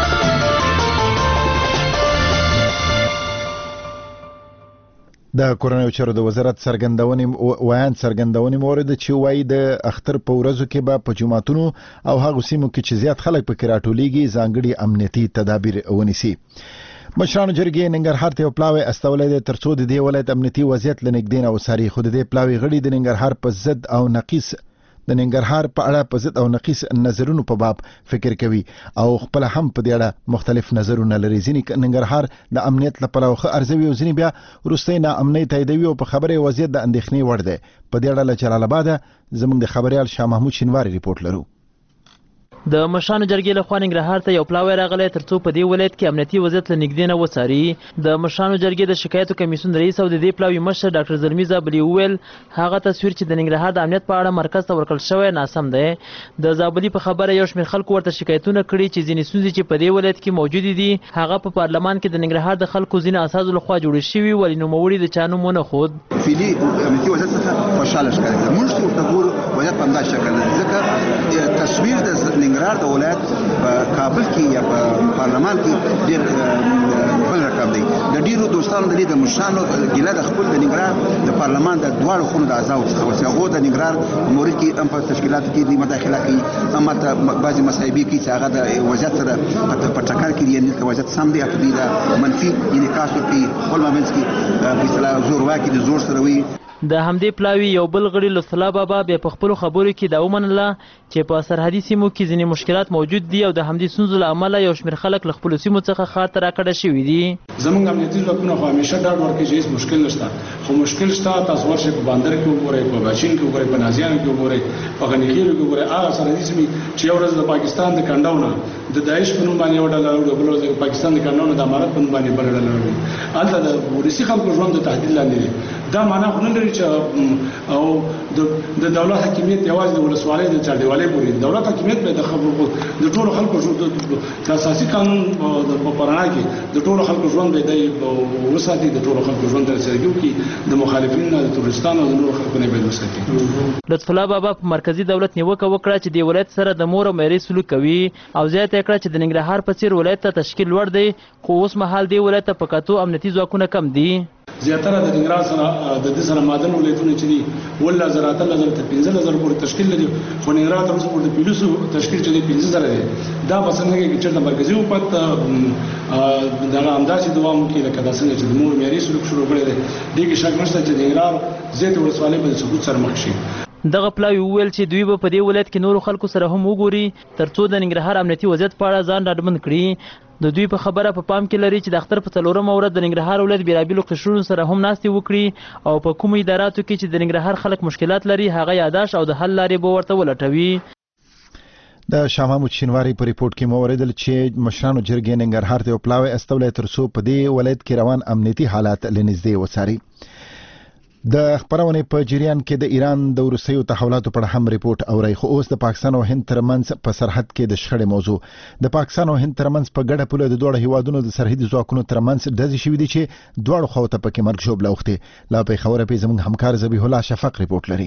د کورنیو چارو د وزارت څرګندونې ویان څرګندونې مورد چې وایي د اختر په ورځو کې به په جوماتونو او هغو سیمو کې چې زیات خلک پکې راټولیږي ځانګړي امنیتي تدابیر ونیسي. مشرانو جرګې ننګرهار ته یو پلاوی استولی دی ترڅو د دې ولایت امنیتي وضعیت له نږدې نه وڅاري. خو د دې پلاوی غړي د ننګرهار په ضد او نقیص د ننګرهار په اړه په ضد او نقیص نظرونو په باب فکر کوي او خپل هم په دې اړه مختلف نظرونه لري. ځینې ننګرهار د امنیت لپاره ښه ارزوي او ځینې بیا وروستۍ ناامنۍ تاییدوي او په خبره وضعیت د اندېښنې وړ دی. په دې اړه له جلال آباده زموږ د خبريال شاه محمود شینواری ریپورت لرو. د مشرانو جرګې لخوا ننګرهار ته یو پلاوی راغلی ترڅو په دې ولایت کې امنیتي وضعیت له نږدې نه وڅاري. د مشرانو جرګې د شکایتو کمیسیون رئیس او د دې پلاوي مشر ډاکټر زلمي زابلي وویل هغه تصویر چې د ننګرهار د امنیت په اړه مرکز ته ورکړل شوی ناسم دی. د زابلي په خبره یو شمېر خلکو ورته شکایتونه کړي چې ځینې ستونزې چې په دې ولایت کې موجودې دي هغه په پارلمان کې د ننګرهار د خلکو ځینې اساسو لخوا جوړې شوي، ولې نوموړي د چا نوم ونه ښود. فعلي امنیتي وضعیت څخه خوشحاله ښکاري. موږ چې ورته ګورو وضعیت په همداسې شکل دی، ځکه تصویر د ننګرهار د ولایت په کابل کې یا په پارلمان کې ډېر بل رقم دی. د ډېرو دوستانو د دې د مشرانو ګیله د خپل د ننګرهار د پارلمان د دواړو خونو د اعضاو څخه وسي. هغو د ننګرهار مورد کې هم په تشکیلاتو کې د مداخله کوي، هم ته بعضې مصاحبې کوي چې هغه د وضعیت سره په ټکر کې دي، یعنې که وضعیت سم دی او دوی د منفي انعکاس ورکوي، خپل مابینځ کې په اصطلاح زورواکي د زور سره وي. د همدې پلاوي یو بل غړي لطف الله بابا بیا په خپلو خبرو کې دا ومنله چې په سرحدي سیمو کې ځینې مشکلات موجود دي او د همدې ستونزو له امله یو شمېر خلک له خپلو سیمو څخه ښار ته راکډه شوي دي. زموږ امنیتي ځواکونه خو همیشه ډاډ ورکوي چې هېڅ مشکل نشته، خو مشکل شته. تاسو ورشئ په باندر کې وګورئ، په باچین کې وګورئ، په نازیانو کې وګورئ، په غنیخیلو کې وګورئ. هغه سرحدي سیمې چې یو ورځ د پاکستان د کنډو نه د داعش په نوم باندې یو ډله راوړي، بله ورځ د پاکستان د کنډو نه د امارت په نوم باندې بله ډله راوړي. هلته د ولسي خلکو ژوند د تهدید لاندې دی. دا معنا خو نه لري چې او د دولت حاکمیت یوازې د ولسوالۍ د چاردیوالۍ پورې. دولت حاکمیت به د خلکو د ټولو خلکو د اساسي قانون په پرانا کې د ټولو خلکو ژوند به دی وساتي، د ټولو خلکو ژوند ته رسېدګي وکړي، د مخالفینو د تورستانو او د نورو خلکو نه به وساتي. لطف الله بابا په مرکزي دولت نیوکه وکړه چې د ولایت سره د مور او مېرې سلوک کوي او زیاته کړه چې د ننګرهار په څېر ولایت ته تشکیل لوړ دی، خو اوس مهال دی ولایت ته په کتو امنیتي ځواکونه کم دي. زیاتره د ننګرهار سره د دې سره مادن ولایتونه چې دي ولله زره اته زره تر پنځه زره پورې تشکیل لري، خو ننګرهار تر اوسه پورې د پولیسو تشکیل چې دی پنځه زره دی. دا به څنګه کې چې د مرکزي حکومت دغه همداسې دوام وکړي لکه دا څنګه چې د مور معیاري سلوک شروع کړی دی. دې کې شک نشته چې ننګرهار زیاتې ولسوالۍ به د سقوط سره مخ شي. دغه پلاوی وویل چې دوی به په دې ولایت کې نورو خلکو سره هم وګوري ترڅو د ننګرهار امنیتي وضعیت په اړه ځان ډاډمن کړي. د دوی په خبره په پا پام کې لري چې د اختر په څلورمه ورځ د ننګرهار ولایت بېلابېلو قشرونو سره هم ناستې وکړي او په کومو اداراتو کې چې د ننګرهار خلک مشکلات لري هغه یاداش او د حل لارې به ورته ولټوي. د شاه محمود شینواري په ریپورت کې مو اوریدل چې مشرانو جرګې ننګرهار ته یو پلاوی استولی تر څو په دې ولایت کې روان امنیتي حالات له نږدې وڅاري. د خبرونې په جریان کې د ایران د وروستیو تحولاتو پر هم ریپورت اوري، خو اوس د پاکستان او هند ترمنځ په سرحد کې د شخړې موضوع د پاکستان او هند ترمنځ په ګډه پوله د دوه هیوادونو د سرحدي ځواکونو ترمنځ ډزې شوې دي چې دواړو خواو ته پکې مرګ ژوبله اوښتې. لا پېښوره پې زموږ همکار ذبیح الله شفق ریپورت لري.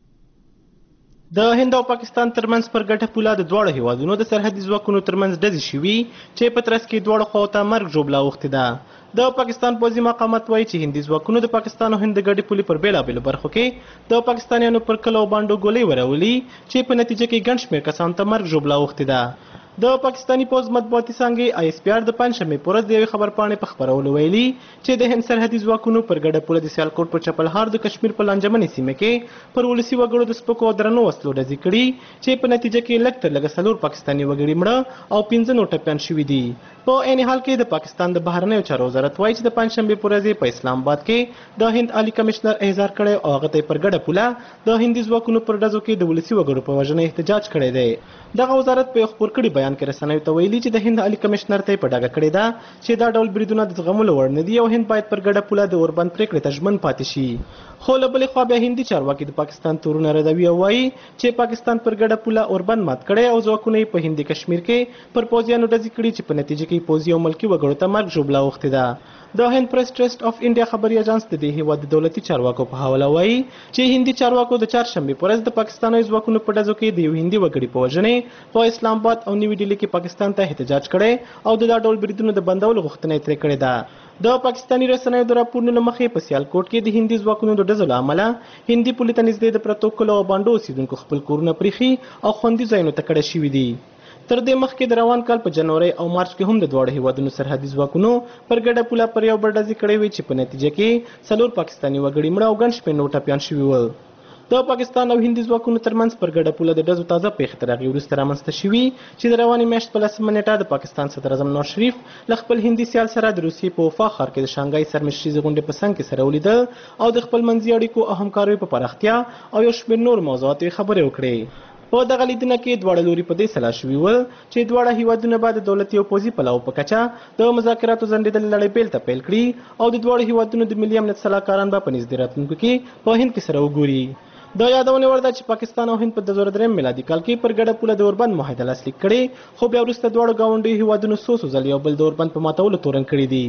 د هند او پاکستان ترمنځ پر ګټه پوله د دواړو هیوادونو د سرحدي ځواکونو ترمنځ ډزې شوي چې په ترڅ کې دواړو خواو ته مرګ ژوبله اوښتې ده. د پاکستان پوځي مقامات وایي چې هندي ځواکونو د پاکستان او هند د ګډې پولې پر بېلابېلو برخو کې د پاکستانیانو پر کلو بانډو ګولۍ ورولي چې په نتیجه کې ګڼ شمېر کسانو ته مرګ ژوبله اوښتې ده. د پاکستاني پوځ مطبوعاتي څانګې آی اس پی آر د پنجشنبې په ورځ د یوې خبرپاڼې په خپرولو ویلي چې د هند سرحدي ځواکونو پر ګډه پوله د سیالکوټ په چپلهار د کشمیر په لانجمنې سیمه کې پر ولسي وګړو د سپکو او درنو وسلو ډزې کړي چې په نتیجه کې لږ تر لږه څلور پاکستاني وګړي مړه او پنځه نور ټپیان شوي دي. په عین حال کې د پاکستان د بهرنیو چارو وزارت وایي چې د پنجشنبې په ورځ په اسلام آباد کې د هند عالی کمشنر احضار کړی او هغه ته پر ګډه پوله د هندي ځواکونو پر ډزو کې د ولسي وګړو په وژنه احتجاج کړی دی. دغه وزارت په خپل کړي بیان کې رسنیو ته ویلي چې د هند عالی کمشنر ته په ډاګه کړی ده چې دا ډول بریدونه د زغملو وړ نه دي او هند باید پر ګډه پوله د اوربند پریکړې ته ژمن پاتې شي. خو له بلې خوا بیا هندي چارواکي د پاکستان تورونه ردوي او وایي چې پاکستان پر ګډه پوله اوربند مات کړی او ځواکونه یې په هندي کشمیر کې پر پوځیانو ډزې کړي چې په نتیجه کې پوځي او ملکي وګړو ته مرګ ژوبله اوښتې ده. د هند پریس ټرست اف انډیا خبري اژانس د دې هیواد د دولتي چارواکو په حواله وایي چې هندي چارواکو د چهارشنبې په ورځ د پاکستاني ځواکونو په ډزو کې د یو هندي وګړي په وژنې په اسلام آباد او نیوي ډیلي کې پاکستان ته احتجاج کړی او د دا ډول بریدونو د بندولو غوښتنه یې ترې کړې ده. د پاکستاني رسنیو د راپورونو له مخې په سیالکوټ کې د هندي ځواکونو د ډزو له امله هندي پولې ته نږدې د پرتو کلو او بانډو اوسېدونکو خپل کورونه پریښي او خوندي ځایونو ته کډه شوي دي. تر دې مخکې د روان کال په جنوري او مارچ کې هم د دواړو هیوادونو سرحدي ځواکونو پر ګډه پوله پر یو بل ډزې کړې وې چې په نتیجه کې څلور پاکستاني وګړي مړه او ګڼ شمېر نور ټپیان شوي ول. د پاکستان او هندي ځواکونو ترمنځ پر ګډه پوله د ډزو تازه پیښې تر هغې وروسته رامنځته شوي چې د روانې میاشت په لسمه نیټه د پاکستان صدر اعظم نواز شریف له خپل هندي سیال سره د روسیې په وفا ښار کې د شانګهای سرمشریزې غونډې په څنګ کې سره ولیدل او د خپل منځي اړیکو او همکاریو په پراختیا او یو شمېر نور موضوعاتو یې خبرې وکړې. په دغه لیدنه کې دواړه لوري په دې سلا شوي ول چې دواړه هیوادونه به د دولتي او پوځي پلاو په کچه د مذاکراتو ځنډېدلې لړۍ پیل ته پیل کړي او د دواړو هیوادونو د ملي امنیت سلاکاران به په نږدې راتلونکو کې په هند کې سره وګوري. د یادونې وړ ده چې پاکستان او هند په دوه زره درېیم میلادي کال کې پر ګډه پوله د اوربند معاهده لاسلیک کړې خو بیا وروسته دواړو ګاونډیو هیوادونو څو څو ځل یو بل د اوربند په ماتولو تورن کړي دي.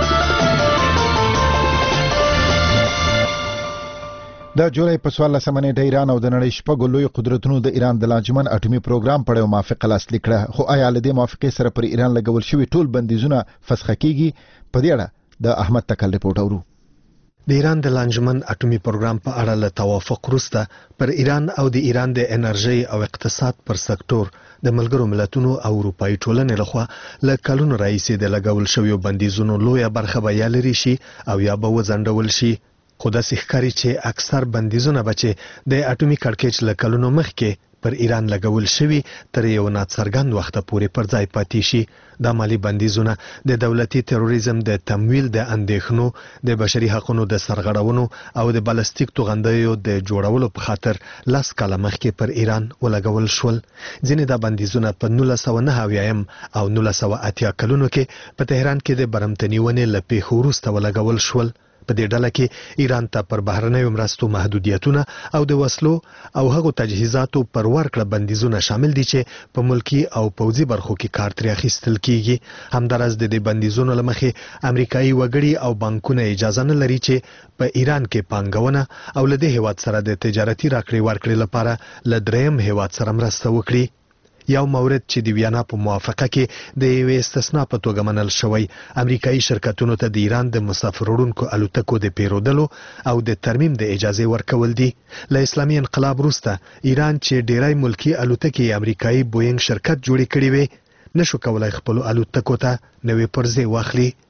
د جولای په څوارلسمه نیټه ایران او د نړۍ شپږو لویو قدرتونو د ایران د لاجمن اټومي پروګرام په اړه موافقه لاسلیک کړه، خو آیا له دې موافقې سره پر ایران لګول شوي ټول بندیزونه فسخه کیږي؟ په دې اړه د احمد تکل ریپورت اورو. د ایران د لانجمن اټومي پروګرام په اړه له توافق وروسته پر ایران او د ایران د انرژي او اقتصاد پر سکتور د ملګرو ملتونو او اروپایي ټولنې لخوا له کلونو راهیسې د لګول شویو بندیزونو لویه برخه به یا لرې شي او یا به وځنډول شي. خو داسې ښکاري چې اکثر بندیزونه به چې د اټومي کړکېچ له کلونو مخکې پر ایران لګول شوي تر یو ناڅرګند وخته پورې پر ځای پاتې شي. دا مالی بندیزونه د دولتي تروریزم د تمویل د اندېښنو د بشري حقوقو د سرغړونو او د بالستیک توغندیو د جوړولو په خاطر لس کاله مخکې پر ایران ولګول شول. ځینې دا بندیزونه په نولس سوه نهه اویایم او نولس سوه اتیا کلونو کې په تهران کې د برمتني ونې له پیښو وروسته ولګول شول. په دې ډله کې ایران ته پر بهرنیو مرستو محدودیتونه او د وسلو او هغو تجهیزاتو پر ورکړه بندیزونه شامل دي چې په ملکی او پوځي برخو کې کار ترې اخیستل کیږي. همدارس د دې بندیزونو له مخې امریکایي وګړي او بانکونه اجازه نه لري چې په ایران کې پانګونه او له دې هیواد سره د تجارتي راکړې ورکړې لپاره له دریم هیواد سره مرسته وکړي. یو مورد چې د ویانا په موافقه کې د یوې استثنا په توګه منل شوی امریکایي شرکتونو ته د ایران د مسافر وړونکو الوتکو د پیرودلو او د ترمیم د اجازه ورکول دي. له اسلامي انقلاب وروسته ایران چې ډیری ملکی الوتکې امریکایي بوینګ شرکت جوړې کړې وې نشو کولای خپل الوتکو ته نوې پرزې واخلي.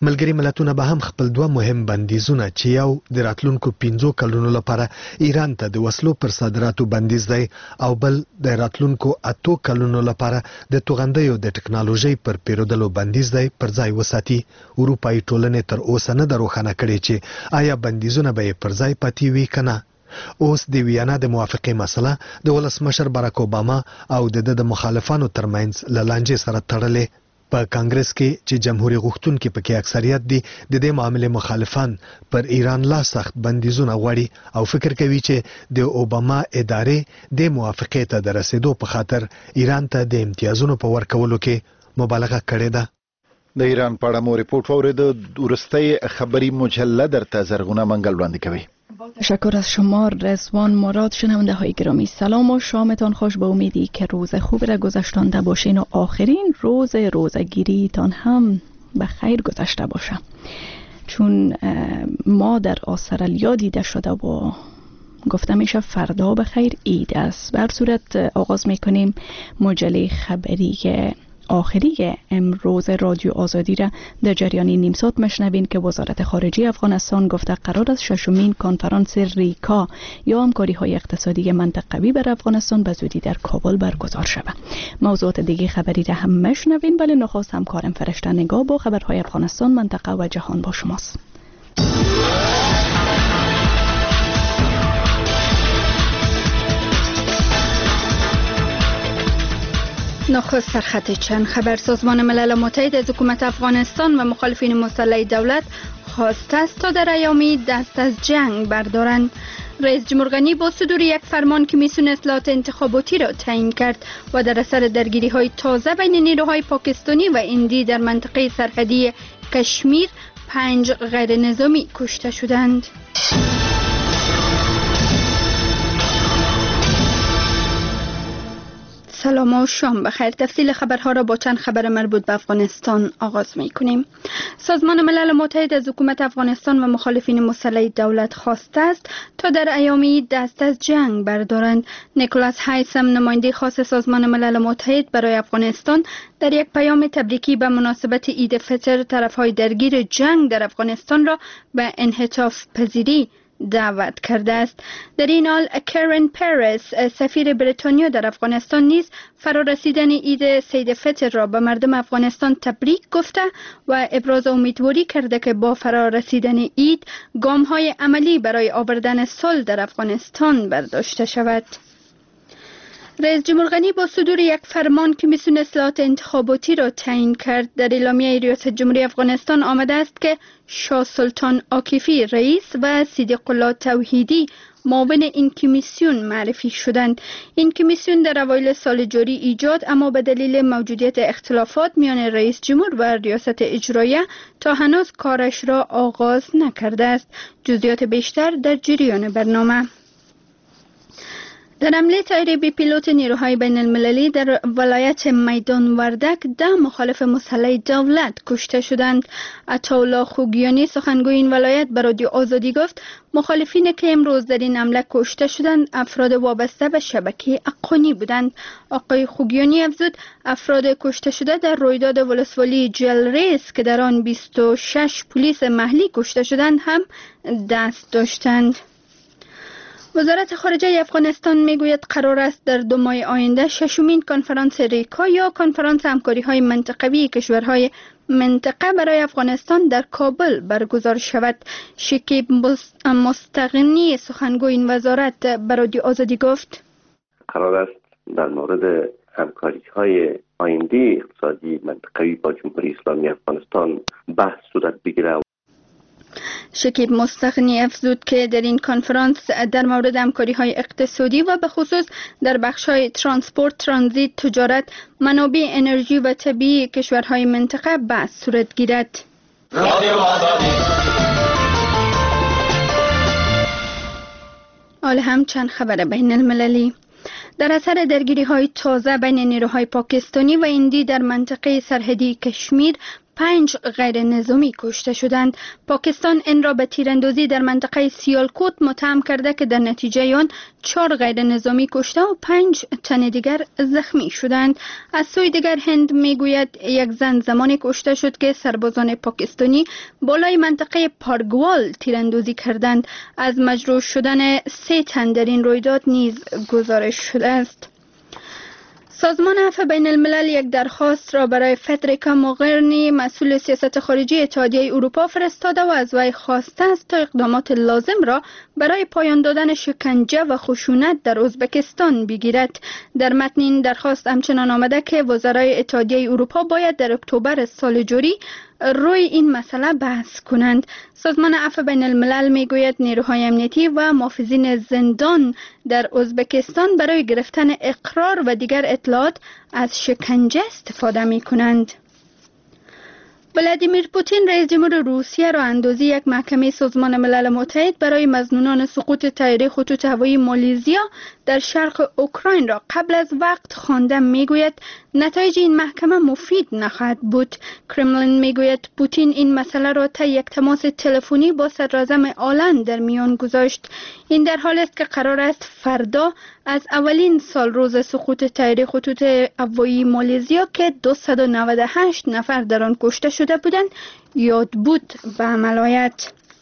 ملګري ملتونه به هم خپل دوه مهم بندیزونه چې یو د راتلونکو پنځو کلونو لپاره ایران ته د وسلو پر صادراتو بندیز دی او بل د راتلونکو اتو کلونو لپاره د توغندیو د ټکنالوژي پر پیرودلو بندیز دی پر ځای وساتي. اروپایي ټولنې تر اوسه نه دروخانه کړي چې آیا بندیزونه به پر ځای پاتې وي کنه. اوس د ویانا د موافقې مسله د ولسمشر باراک اوباما او د د مخالفانو ترمنځ لانجې سره تړلې. په کانګرس کې چې جمهوریت غوښتونکي پکې اکثریت دي د دې معاملې مخالفان پر ایران لا سخت بندیزونه غواړي او فکر کوي چې د اوباما ادارې د موافقې ته د رسیدو په خاطر ایران ته د امتیازونو په ورکولو کې مبالغه کړې ده. د ایران په اړه مو ریپورت واورید. ورستۍ خبری مجله درته زرغونه منگل وړاندې کوي. تشکر از شما رضوان مراد. شنونده های گرامی سلام و شامتان خوش. به امیدی که روز خوبی را گذشتانده باشین و آخرین روز روزگیری تان هم به خیر گذشته باشه. چون ما در استرالیا دیده شده و گفته میشه فردا به خیر عید است. به هر صورت آغاز میکنیم مجله خبری آخری امروز رادیو آزادی را در جریان نیم ساعت مشنوین که وزارت خارجه افغانستان گفته قرار است ششمین کنفرانس ریکا یا همکاری های اقتصادی منطقوی بر افغانستان به زودی در کابل برگزار شود. موضوعات دیگه خبری را هم مشنوین، ولی نخست همکارم فرشته نگاه با خبرهای افغانستان، منطقه و جهان با شماست. نخست سرخط چند خبر. سازمان ملل متحد از حکومت افغانستان و مخالفین مسلح دولت خواسته است تا در ایامی دست از جنگ بردارند. رئیس جمهور غنی با صدور یک فرمان کمیسیون اصلاحات انتخاباتی را تعیین کرد و در اثر درگیری های تازه بین نیروهای پاکستانی و هندی در منطقه سرحدی کشمیر پنج غیر نظامی کشته شدند. سلام و شام بخیر. تفصیل خبرها را با چند خبر مربوط به افغانستان آغاز می کنیم. سازمان ملل متحد از حکومت افغانستان و مخالفین مسلح دولت خواسته است تا در ایامی دست از جنگ بردارند. نیکولاس هایسم، نماینده خاص سازمان ملل متحد برای افغانستان، در یک پیام تبریکی به مناسبت عید فطر طرفهای درگیر جنگ در افغانستان را به انعطاف پذیری دعوت کرده است. در این حال کرن پرس، سفیر بریتانیا در افغانستان، نیز فرارسیدن عید سید فطر را به مردم افغانستان تبریک گفته و ابراز امیدواری کرده که با فرارسیدن عید گام‌های عملی برای آوردن صلح در افغانستان برداشته شود. رئیس جمهور غنی با صدور یک فرمان کمیسیون اصلاحات انتخاباتی را تعیین کرد. در اعلامیه ریاست جمهوری افغانستان آمده است که شاه سلطان عاکفی رئیس و صدیق الله توحیدی معاون این کمیسیون معرفی شدند. این کمیسیون در اوایل سال جاری ایجاد اما به دلیل موجودیت اختلافات میان رئیس جمهور و ریاست اجراییه تا هنوز کارش را آغاز نکرده است. جزئیات بیشتر در جریان برنامه. در حمله طیاره بی پیلوت نیروهای بین المللی در ولایت میدان وردک ده مخالف مسلح دولت کشته شدند. عطاالله خوگیانی، سخنگوی این ولایت، به رادیو آزادی گفت مخالفین که امروز در این حمله کشته شدند افراد وابسته به شبکه اقانی بودند. آقای خوگیانی افزود افراد کشته شده در رویداد ولسوالی جلریس که در آن بیست و شش پلیس محلی کشته شدند هم دست داشتند. وزارت خارجه افغانستان میگوید قرار است در دو ماه آینده ششمین کنفرانس ریکا یا کنفرانس همکاری های منطقوی کشورهای منطقه برای افغانستان در کابل برگزار شود. شکیب مستغنی، سخنگوی این وزارت، به رادیو آزادی گفت قرار است در مورد همکاری های آینده اقتصادی منطقوی با جمهوری اسلامی افغانستان بحث صورت بگیرد. شکیب مستغنی افزود که در این کنفرانس در مورد همکاری های اقتصادی و به خصوص در بخش های ترانسپورت، ترانزیت، تجارت، منابع انرژی و طبیعی کشورهای منطقه بحث صورت گیرد. حال هم چند خبر بین المللی. در اثر درگیری های تازه بین نیروهای پاکستانی و هندی در منطقه سرحدی کشمیر پنج غیر نظامی کشته شدند. پاکستان این را به تیراندازی در منطقه سیالکوت متهم کرده که در نتیجه آن چهار غیر نظامی کشته و پنج تن دیگر زخمی شدند. از سوی دیگر هند میگوید یک زن زمانی کشته شد که سربازان پاکستانی بالای منطقه پارگوال تیراندازی کردند. از مجروح شدن سه تن در این رویداد نیز گزارش شده است. سازمان عفو بین الملل یک درخواست را برای فدریکا موغرینی مسئول سیاست خارجی اتحادیه اروپا فرستاده و از وی خواسته است تا اقدامات لازم را برای پایان دادن شکنجه و خشونت در ازبکستان بگیرد. در متن این درخواست همچنان آمده که وزرای اتحادیه اروپا باید در اکتبر سال جاری روی این مسئله بحث کنند. سازمان عفو بین الملل میگوید نیروهای امنیتی و محافظین زندان در ازبکستان برای گرفتن اقرار و دیگر اطلاعات از شکنجه استفاده می کنند. ولادیمیر پوتین رئیس جمهور روسیه را اندازی یک محکمه سازمان ملل متحد برای مظنونان سقوط طیاره خطوط هوایی مالیزیا در شرق اوکراین را قبل از وقت خوانده. میگوید نتایج این محکمه مفید نخواهد بود. کرملین میگوید پوتین این مسئله را طی یک تماس تلفنی با صدراعظم آلند در میان گذاشت. این در حالی است که قرار است فردا از اولین سال روز سقوط طیاره خطوط هوایی مالیزیا که دویست و نود و هشت نفر در آن کشته شده بودند یاد بود به عمل آید.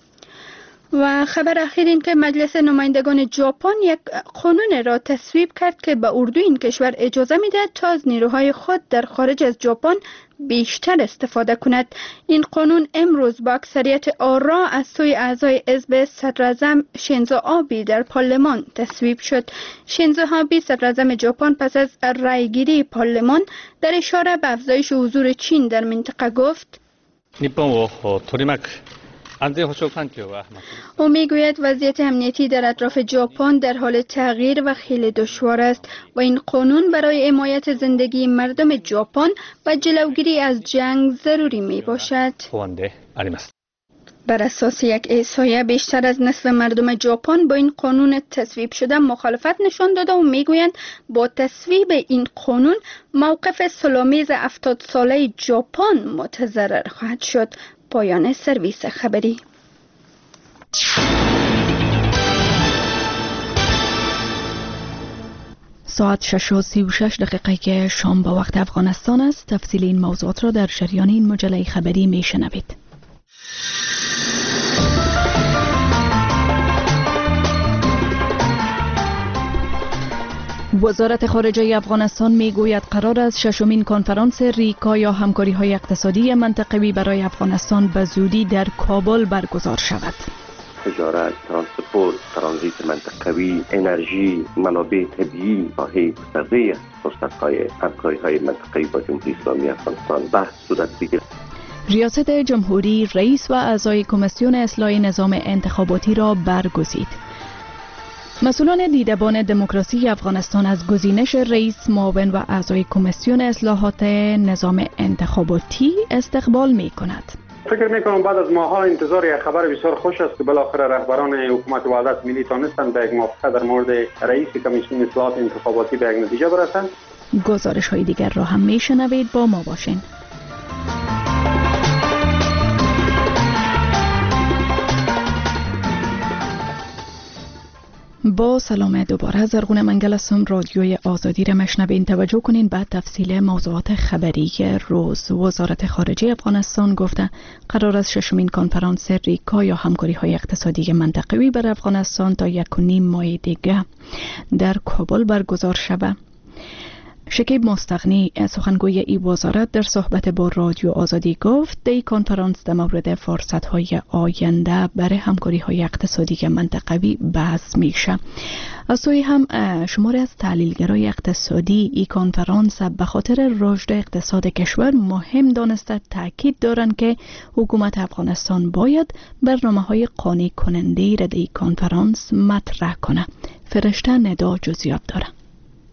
و خبر اخیر این که مجلس نمایندگان ژاپن یک قانون را تصویب کرد که به اردو این کشور اجازه میدهد تا از نیروهای خود در خارج از ژاپن بیشتر استفاده کند. این قانون امروز با اکثریت آرا از سوی اعضای حزب صدراعظم شینزو آبی در پارلمان تصویب شد. شینزو آبی صدراعظم ژاپن پس از رأیگیری پارلمان در اشاره به افزایش حضور چین در منطقه گفت او میگوید وضعیت امنیتی در اطراف ژاپن در حال تغییر و خیلی دشوار است و این قانون برای حمایت زندگی مردم ژاپن و جلوگیری از جنگ ضروری می باشد. بر اساس یک احصایه بیشتر از نصف مردم ژاپن با این قانون تصویب شده مخالفت نشان داده و میگویند با تصویب این قانون موقف صلح‌آمیز هفتاد ساله ژاپن متضرر خواهد شد. پایان سرویس خبری. ساعت شش و سی و شش دقیقه که شام با وقت افغانستان است. تفصیل این موضوعات را در جریان این مجله خبری می شنوید. وزارت خارجه افغانستان میگوید قرار است ششمین کنفرانس ریکا یا همکاری های اقتصادی منطقوی برای افغانستان به زودی در کابل برگزار شود. تجارت، ترانسپورت، ترانزیت منطقوی، انرژی، منابع طبیعی، ساحه گسترده فرصت‌های همکاری‌های منطقوی با جمهوری اسلامی افغانستان بحث صورت بگیرد. ریاست جمهوری رئیس و اعضای کمیسیون اصلاح نظام انتخاباتی را برگزید. مسئولان دیدبان دموکراسی افغانستان از گزینش رئیس، معاون و اعضای کمیسیون اصلاحات نظام انتخاباتی استقبال می کند. فکر میکنم بعد از ماها انتظار یک خبر بسیار خوش است که بالاخره رهبران حکومت وحدت ملی تانستند به یک موافقه در مورد رئیس کمیسیون اصلاحات انتخاباتی به یک نتیجه برسند. گزارش های دیگر را هم میشنوید، با ما باشین. با سلام دوباره، زرغون منگل هستم. رادیوی آزادی را مشنوین. توجه کنین به تفصیل موضوعات خبری روز. وزارت خارجه افغانستان گفته قرار است ششمین کنفرانس ریکا یا همکاری های اقتصادی منطقوی بر افغانستان تا یک و نیم ماه دیگه در کابل برگزار شود. شکیب مستغنی سخنگوی این وزارت در صحبت با رادیو آزادی گفت دی کنفرانس در مورد فرصت‌های آینده برای همکاری‌های اقتصادی منطقوی بحث میشه. از سوی هم شماری از تحلیلگرای اقتصادی این کنفرانس به خاطر رشد اقتصاد کشور مهم دانسته تاکید دارند که حکومت افغانستان باید برنامه‌های قانع کننده را در این کنفرانس مطرح کنه. فرشته ندا جزئیات داره.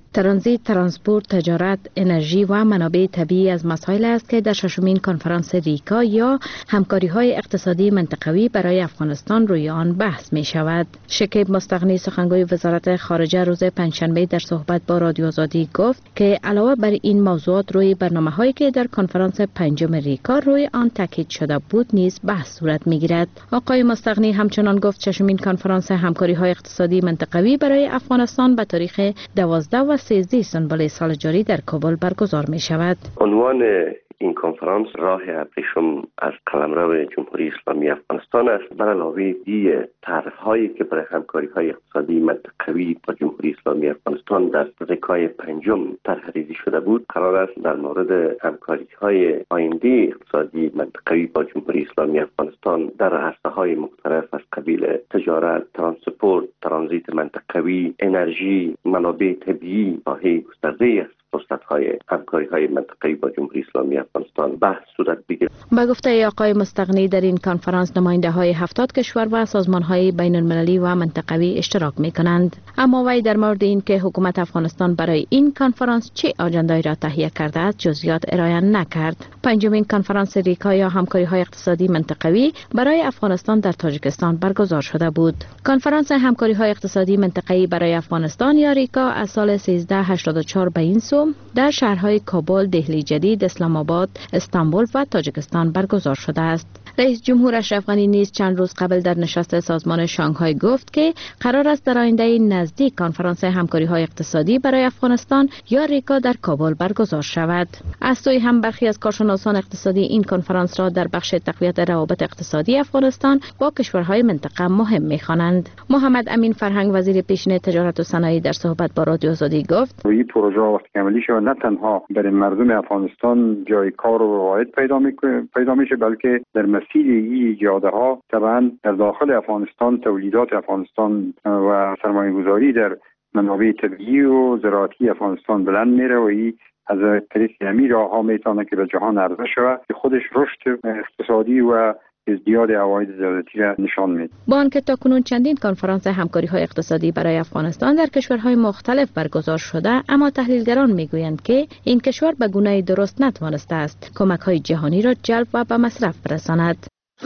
ترانزیت، ترانسپورت، تجارت، انرژی و منابع طبیعی از مسائل است که در ششمین کنفرانس ریکا یا همکاری‌های اقتصادی منطقوی برای افغانستان روی آن بحث می شود. شکیب مستغنی سخنگوی وزارت خارجه روز پنجشنبه در صحبت با رادیو آزادی گفت که علاوه بر این موضوعات روی برنامه‌هایی که در کنفرانس پنجم ریکا روی آن تاکید شده بود نیز بحث صورت می‌گیرد. آقای مستغنی همچنان گفت ششمین کنفرانس همکاری‌های اقتصادی منطقوی برای افغانستان به تاریخ دوازده و سیزده سنبل سال جاری در کابل برگزار می شود. عنوان این کنفرانس راه ابریشم از قلمرو جمهوری اسلامی افغانستان است. بر علاوه دیگه طرح‌هایی که برای همکاری‌های اقتصادی منطقوی با جمهوری اسلامی افغانستان در ریکای پنجم طرح‌ریزی شده بود، قرار است در مورد همکاری‌های آینده اقتصادی منطقوی با جمهوری اسلامی افغانستان در عرصه‌های مختلف از قبیل تجارت، ترانسپورت، ترانزیت منطقوی، انرژی، منابع طبیعی ساحه گسترده است. فرصت‌های همکاری‌های منطقه‌ای با جمهوری اسلامی افغانستان بحث صورت بگیرد. با گفته آقای مستغنی در این کنفرانس نماینده‌های هفتاد کشور و سازمان‌های بین‌المللی و منطقوی اشتراک می‌کنند. اما وی در مورد این که حکومت افغانستان برای این کنفرانس چه آجنده‌ای را تهیه کرده است جزئیات ارائه نکرد. پنجمین کنفرانس ریکا یا همکاری‌های اقتصادی منطقوی برای افغانستان در تاجیکستان برگزار شده بود. کنفرانس همکاری‌های اقتصادی منطقه‌ای برای افغانستان یا ریکا از سال سیزده هشتاد و چهار به این سو در شهرهای کابل، دهلی جدید، اسلام آباد، استانبول و تاجیکستان برگزار شده است. رئیس جمهور اشرف غنی نیز چند روز قبل در نشست سازمان شانگهای گفت که قرار است در آینده نزدیک کنفرانس همکاری‌های اقتصادی برای افغانستان یا ریکا در کابل برگزار شود. از سوی هم برخی از کارشناسان اقتصادی این کنفرانس را در بخش تقویت روابط اقتصادی افغانستان با کشورهای منطقه مهم می‌خوانند. محمد امین فرهنگ وزیر پیشین تجارت و صنایع در صحبت با رادیو آزادی گفت: این پروژه وقتی عملی شود نه تنها برای مردم افغانستان جای کار و روایت پیدا میکنه پیدا میشه، بلکه در مسیر این جاده ها طبعا در داخل افغانستان تولیدات افغانستان و سرمایه گذاری در منابع طبیعی و زراعتی افغانستان بلند میره و این از طریق همین راه ها میتونه که به جهان عرضه شود که خودش رشد اقتصادی و ازدیاد عواید زیادتی را نشان میده. با آنکه تاکنون چندین کنفرانس همکاری‌های اقتصادی برای افغانستان در کشورهای مختلف برگزار شده، اما تحلیلگران میگویند که این کشور به گونه درست نتوانسته است کمک‌های جهانی را جلب و به مصرف برساند.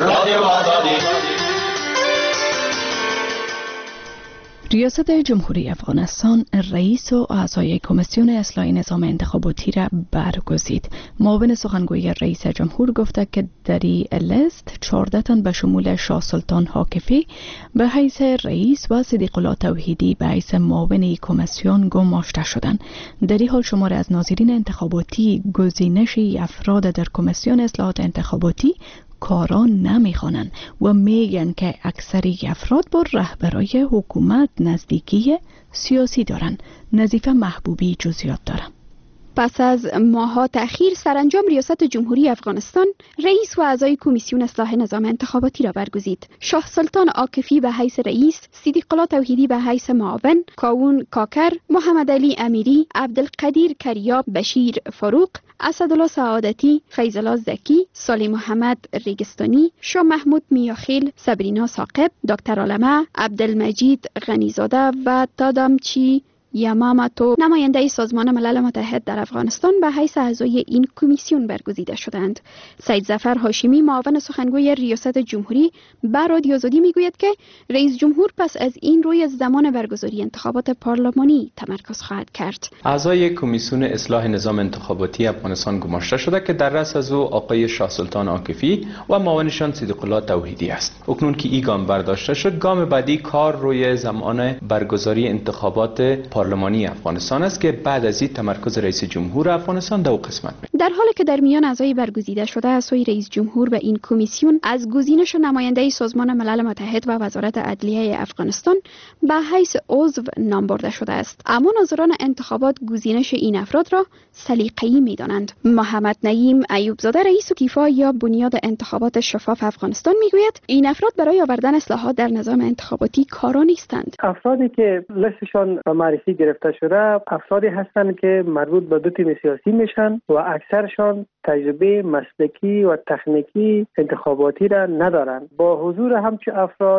ریاست جمهوری افغانستان رئیس و اعضای کمیسیون اصلاح نظام انتخاباتی را برگزید. معاون سخنگوی رئیس جمهور گفته که در این لیست چهارده تن به شمول شاه سلطان حاکفی به حیث رئیس و صدیق الله توحیدی به حیث معاون کمیسیون گماشته شدند. در این حال شمار از ناظرین انتخاباتی گزینش افراد در کمیسیون اصلاحات انتخاباتی کاران نمیخوانند و میگن که اکثری افراد با رهبرای حکومت نزدیکی سیاسی دارند. نظیفه محبوبی جزئیات دارند. پس از ماه‌ها تأخیر سرانجام ریاست جمهوری افغانستان رئیس و اعضای کمیسیون اصلاح نظام انتخاباتی را برگزید. شاه سلطان عاکفی به حیث رئیس، صدیق الله توحیدی به حیث معاون، کاوون کاکر، محمد علی امیری، عبدالقدیر کریاب، بشیر فاروق، اسدالله سعادتی، فیض الله زکی، صالح محمد ریگستانی، شاه محمود میاخیل، صبرینا ثاقب، دکتر علمه، عبدالمجید غنیزاده و تادامچی یاماماتو نماینده سازمان ملل متحد در افغانستان به حیث اعضای این کمیسیون برگزیده شدند. سید ظفر هاشمی معاون سخنگوی ریاست جمهوری به رادیو آزادی میگوید که رئیس جمهور پس از این روی زمان برگزاری انتخابات پارلمانی تمرکز خواهد کرد. اعضای کمیسیون اصلاح نظام انتخاباتی افغانستان گماشته شده که در رأس از او آقای شاه سلطان عاکفی و معاونشان صدیق الله توحیدی است. اکنون که این گام برداشته شد، گام بعدی کار روی زمان برگزاری انتخابات پارلمانی افغانستان است که بعد از این تمرکز رئیس جمهور افغانستان دو قسمت می. در حالی که در میان اعضای برگزیده شده از سوی رئیس جمهور به این کمیسیون از گزینش نماینده سازمان ملل متحد و وزارت عدلیه افغانستان به حیث عضو نام برده شده است، اما ناظران انتخابات گزینش این افراد را سلیقه‌ای می‌دانند. محمد نعیم ایوبزاده رئیس تیفا یا بنیاد انتخابات شفاف افغانستان میگوید این افراد برای آوردن اصلاحات در نظام انتخاباتی کارا نیستند. افرادی که لیستشان به معرفی گرفته شده افرادی هستند که مربوط به دو تیم سیاسی میشن و اکثرشان تجربه مسلکی و تکنیکی انتخاباتی را ندارند. با حضور همچه افراد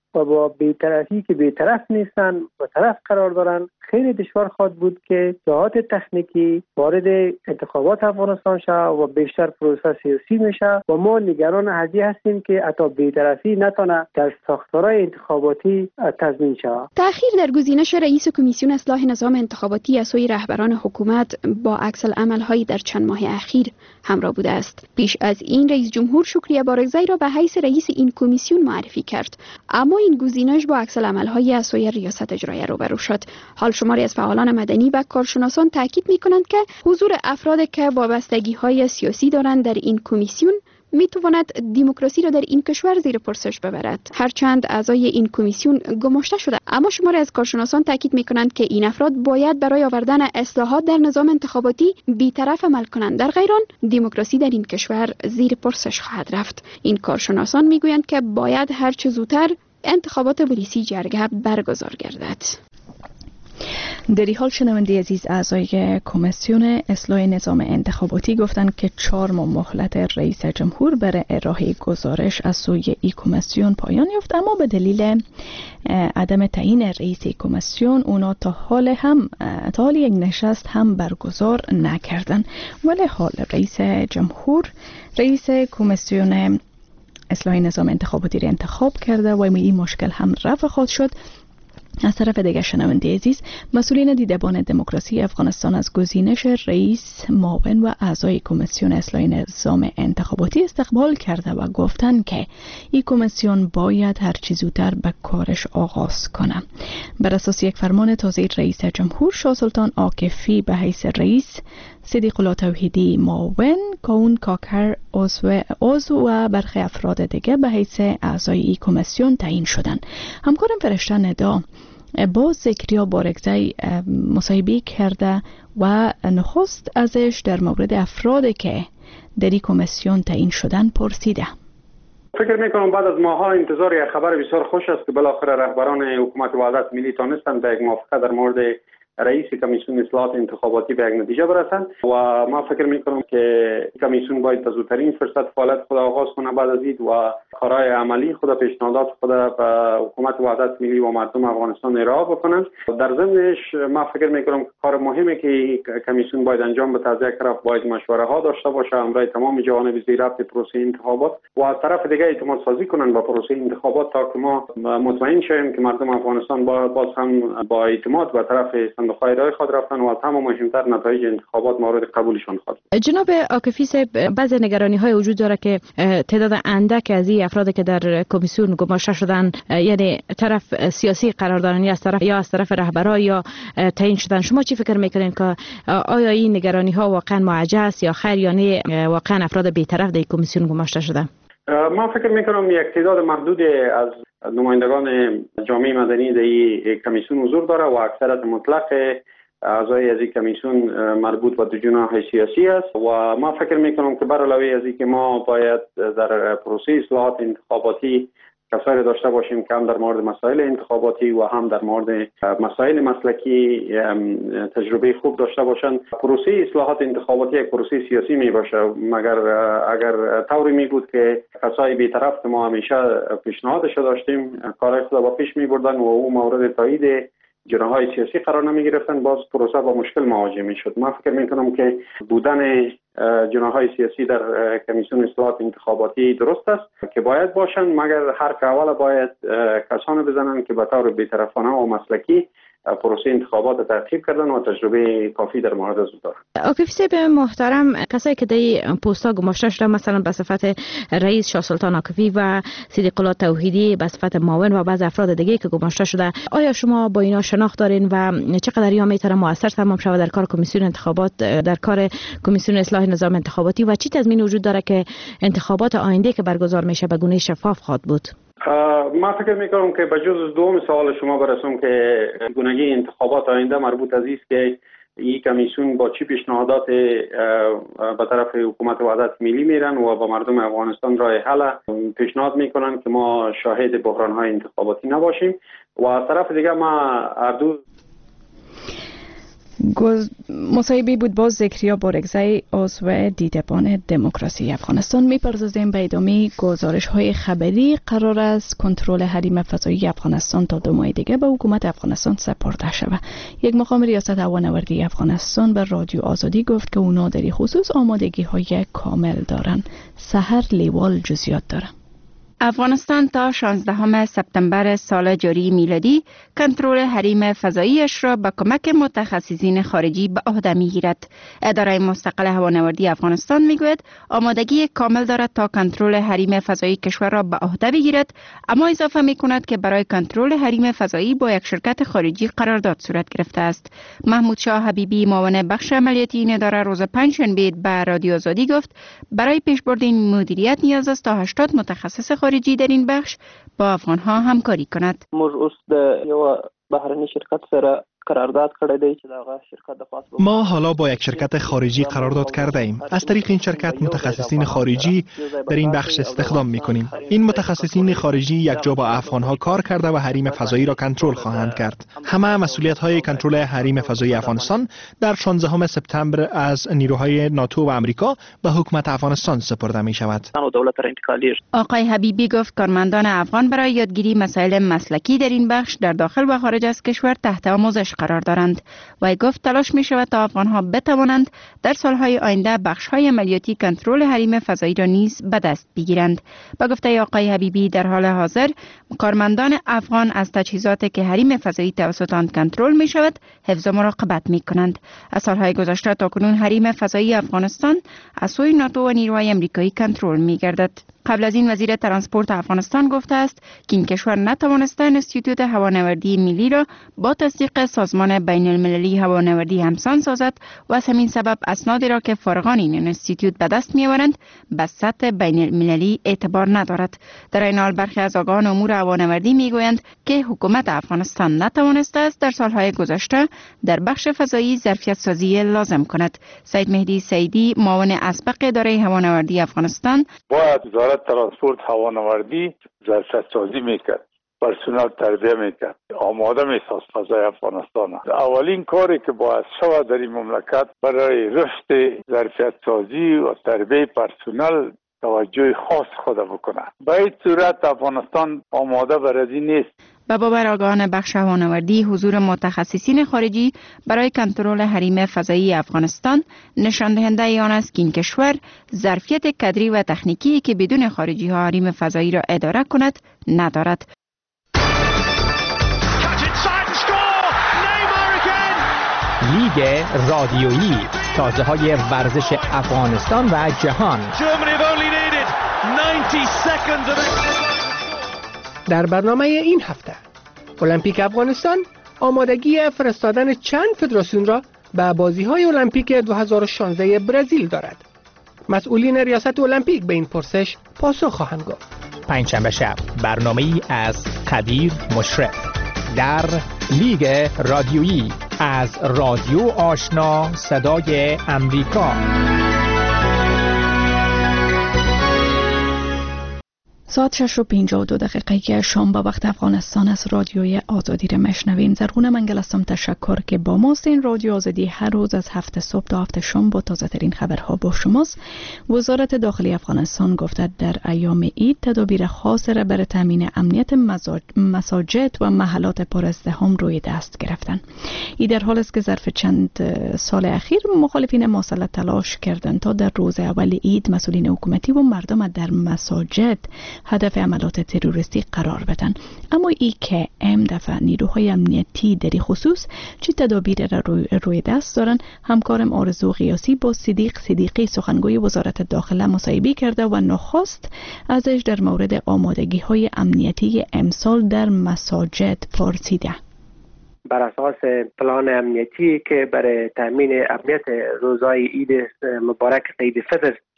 و با بی‌طرفی که بی‌طرف نیستن و طرف قرار دارن، خیلی دشوار خواهد بود که جهات تکنیکی وارد انتخابات افغانستان شد و بیشتر پروسه سیاسی میشه و ما نگران از این هستیم که حتی بی‌طرفی نتونه در ساختارهای انتخاباتی تضمین شود. تأخیر در گزینش رئیس کمیسیون اصلاح نظام انتخاباتی از سوی رهبران حکومت با عکس العمل‌های در چند ماه اخیر همراه بوده است. پیش از این رئیس جمهور شکریه بارگزی را به حیث رئیس این کمیسیون معرفی کرد، اما این گزینش با عکس العمل‌های از سوی ریاست اجراییه روبرو شد. حال شماری از فعالان مدنی و کارشناسان تاکید می‌کنند که حضور افرادی که وابستگی‌های سیاسی دارند در این کمیسیون میتواند دموکراسی را در این کشور زیر پرسش ببرد. هرچند اعضای این کمیسیون گماشته شده، اما شماری از کارشناسان تاکید میکنند که این افراد باید برای آوردن اصلاحات در نظام انتخاباتی بی‌طرف عمل کنند، در غیر آن دموکراسی در این کشور زیر پرسش خواهد رفت. این کارشناسان میگویند که باید هر چه زودتر انتخابات پلیسی جرگه برگزار گردد. در این حال شنونده عزیز، اعضای کمیسیون اصلاح نظام انتخاباتی گفتند که چهار ماه مهلت رئیس جمهور برای ارائه گزارش از سوی این کمیسیون پایان یافت، اما به دلیل عدم تعیین رئیس کمیسیون اونا تا حال هم تا حال یک نشست هم برگزار نکردند. ولی حال رئیس جمهور رئیس کمیسیون اصلاح نظام انتخاباتی را انتخاب کرده و این مشکل هم رفع خواهد شد. از طرف دیگر شنونده عزیز، مسئولین دیدبان دموکراسی افغانستان از گزینش رئیس، معاون و اعضای کمیسیون اصلاح نظام انتخاباتی استقبال کرده و گفتند که این کمیسیون باید هر چه زودتر به کارش آغاز کنه. بر اساس یک فرمان تازه رئیس جمهور شاه سلطان عاکفی به حیث رئیس، صدیق الله توحیدی معاون، کاون کاکر عضو عضو و برخی افراد دیگه به حیث اعضای این کمیسیون تعیین شدند. همکارم فرشته ندا با ذکریا بارگزی مصاحبه کرده و نخست ازش در مورد افرادی که در این کمیسیون تعیین شدن پرسیده. فکر میکنم بعد از ماها انتظار یک خبر بسیار خوش است که بالاخره رهبران حکومت وحدت ملی تانستند به یک موافقه در مورد رئیس کمیسیون اصلاحات انتخاباتی به یک نتیجه برسند و ما فکر میکنم که کمیسیون باید تا زودترین فرصت فعالیت خود آغاز کنه بعد از این و کارهای عملی خود، پیشنهادات خود به حکومت وحدت ملی و مردم افغانستان ارائه بکنند. در ضمنش ما فکر میکنم کار مهمی که کمیسیون باید انجام بده، از یک طرف باید مشوره ها داشته باشه همراه تمام جوانب زیر ربط پروسه انتخابات و از طرف دیگه اعتماد سازی کنند با پروسه انتخابات تا که ما مطمئن شویم که مردم افغانستان باز هم با اعتماد به طرف صندوق‌های رای خود رفتن و از همه مهمتر نتایج انتخابات مورد قبولشان خواهد. جناب عاکفی صاحب، بعضی نگرانی‌های وجود داره که تعداد اندک از این افرادی که در کمیسیون گماشته شدن، یعنی طرف سیاسی قرار دارن یا از طرف یا از طرف رهبران یا تعیین شدن، شما چی فکر میکنین که آیا این نگرانی‌ها واقعا معجزه است یا خیر، یعنی واقعا افراد بی‌طرف در کمیسیون گماشته شدن؟ ما فکر میکنم یک تعداد محدود از نمایندگان جامعه مدنی در این کمیسیون حضور داره و اکثریت مطلق اعضای از این کمیسیون مربوط به دو جناح سیاسی است و ما فکر میکنم که بر علاوه از اینکه ما باید در پروسه اصلاحات انتخاباتی کسایی داشته باشیم که هم در مورد مسائل انتخاباتی و هم در مورد مسائل مسلکی تجربه خوب داشته باشند. پروسه اصلاحات انتخاباتی یک پروسه سیاسی می باشه، مگر اگر طوری می بود که کسای بی‌طرف که ما همیشه پیشنهادش داشتیم کارهای خود با پیش می بردن و او مورد تایید جناح‌های سیاسی قرار نمی گرفتن، باز پروسه با مشکل مواجه می شد. من فکر می کنم که بودن جناح‌های سیاسی در کمیسیون اصلاحات انتخاباتی درست است که باید باشند، مگر هر که اول باید کسانی بزنند که به طور بی‌طرفانه و مسلکی پروسه انتخابات تعقیب کردن و تجربه کافی در مورد از دارند. عاکفی صاحب محترم، کسایی که در پست‌ها گماشته شدن مثلا به صفت رئیس شاه سلطان عاکفی و صدیق الله توحیدی به صفت معاون و بعض افراد دیگه که گماشته شده، آیا شما با اینا شناخت دارین و چقدر اینا میتونه موثر تمام شود در کار کمیسیون انتخابات، در کار کمیسیون اصلاح نظام انتخاباتی و چی تضمین وجود داره که انتخابات آینده که برگزار میشه به گونه شفاف خواهد بود؟ ما فکر میکنم که به جز دوم سوال شما برسم که گونگی انتخابات آینده مربوط از است که این کمیسیون با چی پیشنهادات به طرف حکومت وحدت ملی میرن و با مردم افغانستان راه حل پیشنهاد میکنن که ما شاهد بحران‌های انتخاباتی نباشیم و از طرف دیگه ما اردو مصاحبه بود با زکریا بارگزی عضو دیدبان دموکراسی افغانستان. میپردازیم به ادامه گزارش های خبری. قرار است کنترل حریم فضایی افغانستان تا دو ماه دیگه به حکومت افغانستان سپرده شود. یک مقام ریاست هوانوردی افغانستان به رادیو آزادی گفت که اونا در این خصوص آمادگی های کامل دارن. سحر لیوال جزئیات داره. افغانستان تا شانزدهم سپتامبر سال جاری میلادی کنترل حریم فضاییش را به کمک متخصصین خارجی به عهده میگیرد. اداره مستقل هوانوردی افغانستان میگوید آمادگی کامل دارد تا کنترل حریم فضایی کشور را به عهده بگیرد، اما اضافه میکند که برای کنترل حریم فضایی با یک شرکت خارجی قرارداد صورت گرفته است. محمود شاه حبیبی معاون بخش عملیاتی این اداره روز پنجشنبه به رادیو آزادی گفت برای پیشبرد این مدیریت نیاز است تا هشتاد متخصص خارجی در این بخش با افغان ها همکاری کند. موږ اوس د یو بهرني شرکت سره قرارداد کړی دی چې دا شرکت د خاص ما حالا با یک شرکت خارجی قرارداد کرده ایم. از طریق این شرکت متخصصین خارجی در این بخش استخدام می‌کنیم. این متخصصین خارجی یک جا با افغان ها کار کرده و حریم فضایی را کنترل خواهند کرد. همه مسئولیت های کنترل حریم فضایی افغانستان در شانزدهم سپتامبر از نیروهای ناتو و آمریکا به حکومت افغانستان سپرده می شود. آقای حبیبی گفت کارمندان افغان برای یادگیری مسائل مسلکی در این بخش در داخل و خارج از کشور تحت آموزش قرار دارند. وی گفت تلاش می شود تا افغان ها بتوانند در سالهای آینده بخش های عملیاتی کنترل حریم فضایی را نیز به دست بگیرند. با گفته آقای حبیبی در حال حاضر کارمندان افغان از تجهیزاتی که حریم فضایی توسط آن کنترل می شود حفظ و مراقبت می کنند. از سالهای گذشته تا کنون حریم فضایی افغانستان از سوی ناتو و نیروهای آمریکایی کنترل می گردد. قبل از این وزیر ترانسپورت افغانستان گفته است که این کشور نتوانسته انستیتوت هوانوردی ملی را با تصدیق سازمان بین المللی هوانوردی همسان سازد و از همین سبب اسنادی را که فارغان این انستیتوت به دست می‌آورند به سطح بین المللی اعتبار ندارد. در این حال برخی از آگاهان امور هوانوردی میگویند که حکومت افغانستان نتوانسته است در سالهای گذشته در بخش فضایی ظرفیت سازی لازم کند. سید مهدی سیدی معاون اسبق اداره هوانوردی افغانستان باید وزارت ترانسپورت هوانوردی ظرفیت سازی میکرد، پرسنل تربیه میکرد، آماده میساز فضای افغانستان. اولین کاری که باید شود در این مملکت برای رشد ظرفیت سازی و تربیه پرسنل توجه خاص خود بکنه. به این صورت افغانستان آماده برای نیست. به باور آگاهان بخش هوانوردی حضور متخصصین خارجی برای کنترل حریم فضایی افغانستان نشان دهنده آن است که این کشور ظرفیت کادری و تکنیکی که بدون خارجی ها حریم فضایی را اداره کند ندارد. لیگ رادیویی، تازه های ورزش افغانستان و جهان. در برنامه این هفته المپیک افغانستان آمادگی فرستادن چند فدراسیون را به بازی‌های المپیک دو هزار و شانزده برزیل دارد. مسئولین ریاست المپیک به این پرسش پاسخ خواهند گفت. پنجشنبه شب برنامه‌ای از قدیر مشرف در لیگ رادیویی از رادیو آشنا صدای امریکا. ساعت شش و پنجاه و دو دقیقه شام با وقت افغانستان از رادیوی آزادی را مشنویم. زرغونه منگل هستم. تشکر که با ماست. این رادیو آزادی هر روز از هفت صبح تا هفت شام با تازه ترین خبرها با شماست. وزارت داخلی افغانستان گفته در ایام عید تدابیر خاص را برای تامین امنیت مساجد و محلات پرازدحام روی دست گرفتن. این در حال است که ظرف چند سال اخیر مخالفین مسلح تلاش کردند تا در روز اول عید مسئولین حکومتی و مردم در مساجد هدف عملات تروریستی قرار بدن. اما ای که ام دفعه نیروهای امنیتی در این خصوص چی تدابیر را روی, روی دست دارن. همکارم آرزو قیاسی با صدیق صدیقی سخنگوی وزارت داخله مصاحبه کرده و نخست ازش در مورد آمادگی های امنیتی امسال در مساجد پرسیده. بر اساس پلان امنیتی که برای تامین امنیت روزهای عید مبارک عید فطر از طرف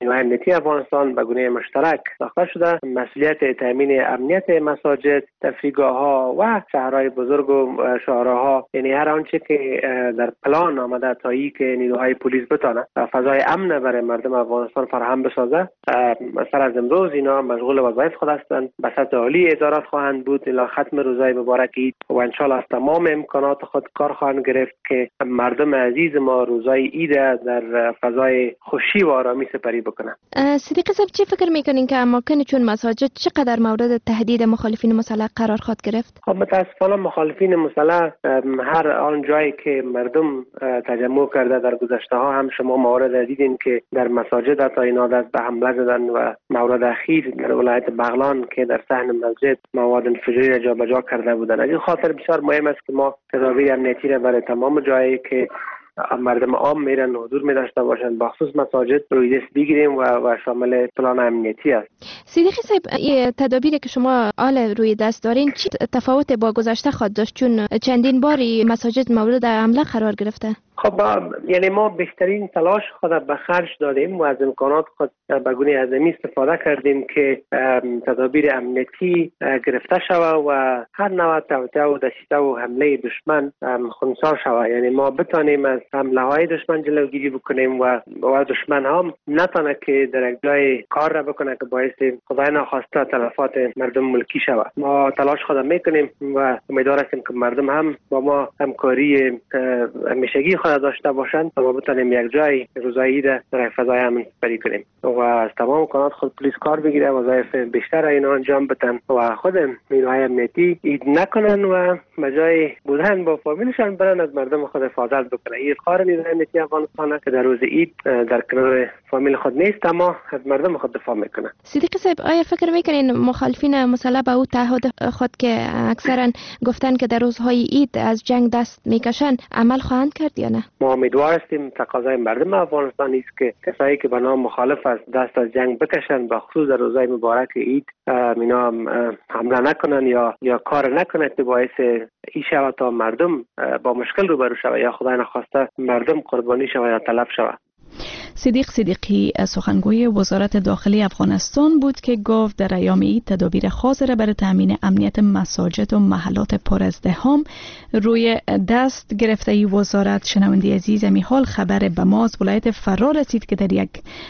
نیروهای امنیتی افغانستان به گونه مشترک ساخته شده. مسئولیت تامین امنیت مساجد، تفریحگاه‌ها و شهرهای بزرگ و شهرها، یعنی هر آنچه که در پلان آمده تا ای که نیروهای پلیس بتونه فضای امن برای مردم افغانستان فراهم بسازه. سر از امروز اینا مشغول وظایف خود هستند. به سطح عالی ادارات خواهند بود الی ختم روزهای مبارک عید و ان شاء الله از تمام امکانات خود کار خواهند گرفت که مردم عزیز ما روزهای عید در فضای خوشی و آرامی سپری بکنن. صدیق صاحب چی فکر میکنین که اماکن چون مساجد چقدر مورد تهدید مخالفین مسلح قرار خواهد گرفت؟ خب متاسفانه مخالفین مسلح هر آن جایی که مردم تجمع کرده در گذشته ها هم شما موارد دیدین که در مساجد تا اینا دست به حمله زدن و مورد اخیر در ولایت بغلان که در صحن مسجد مواد انفجاری را جابجا کرده بودند. از این خاطر بسیار مهم است که ما تدابیر امنیتی را برای تمام جایی که مردم عام میرن حضور می داشته باشند بخصوص مساجد روی دست بگیریم و, و شامل پلان امنیتی است. صدیقی صاحب تدابیری که شما آل روی دست دارین چی تفاوت با گذشته خواهد داشت چون چندین باری مساجد مورد حمله قرار گرفته؟ خب یعنی ما بهترین تلاش خود به خرج دادیم و از امکانات خود به گونه عظیمی استفاده کردیم که تدابیر امنیتی گرفته شود و هر نوع توطئه و دسیسه و حمله دشمن خنثی شود. یعنی ما بتانیم از حمله های دشمن جلوگیری بکنیم و و دشمن هم نتونه که در یک جای کار را بکنه که باعث خدای ناخواسته تلفات مردم ملکی شود. ما تلاش خود میکنیم و امیدوار هستیم که مردم هم با ما همکاری همیشگی خود داشته باشند تا ما بتونیم یک جای روزای عید در فضای امن سپری کنیم و از تمام امکانات خود پلیس کار بگیره، وظایف بیشتر اینا انجام بدن و خود نیروهای امنیتی عید نکنن و به جای بودن با فامیلشان برن از مردم خود حفاظت بکنن. این کار نیروهای امنیتی افغانستان که در روز عید در کنار فامیل خود نیست اما از مردم خود دفاع میکنن. صدیق صاحب آیا فکر میکنین مخالفین مسلح به او تعهد خود که اکثرا گفتن که در روزهای عید از جنگ دست میکشن عمل خواهند کرد یا نه؟ ما امیدوار هستیم تقاضای مردم افغانستان است که کسایی که به نام مخالف است دست از جنگ بکشن، به خصوص در روزهای مبارک عید اینا حمله نکنن یا یا کار نکنن که باعث این شود تا مردم با مشکل روبرو شود یا خدای نخواسته مردم قربانی شود یا تلف شود. صدیق صدیقی سخنگوی وزارت داخلی افغانستان بود که گفت در ایام عید تدابیر خاص را برای تامین امنیت مساجد و محلات پر ازدحام روی دست گرفته. ای وزارت شنونده عزیز می حال خبر به ما از ولایت فرا رسید که در یک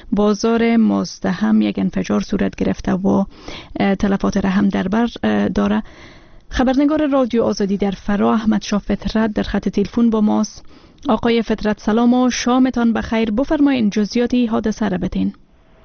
بازار مزدحم یک انفجار صورت گرفته و تلفات را هم در بر داره. خبرنگار رادیو آزادی در فرا احمد شاه فطرت در خط تلفن با ماست. آقای فطرت سلام و شامتان بخیر، بفرمایید جزئیاتی حادثه را بدین.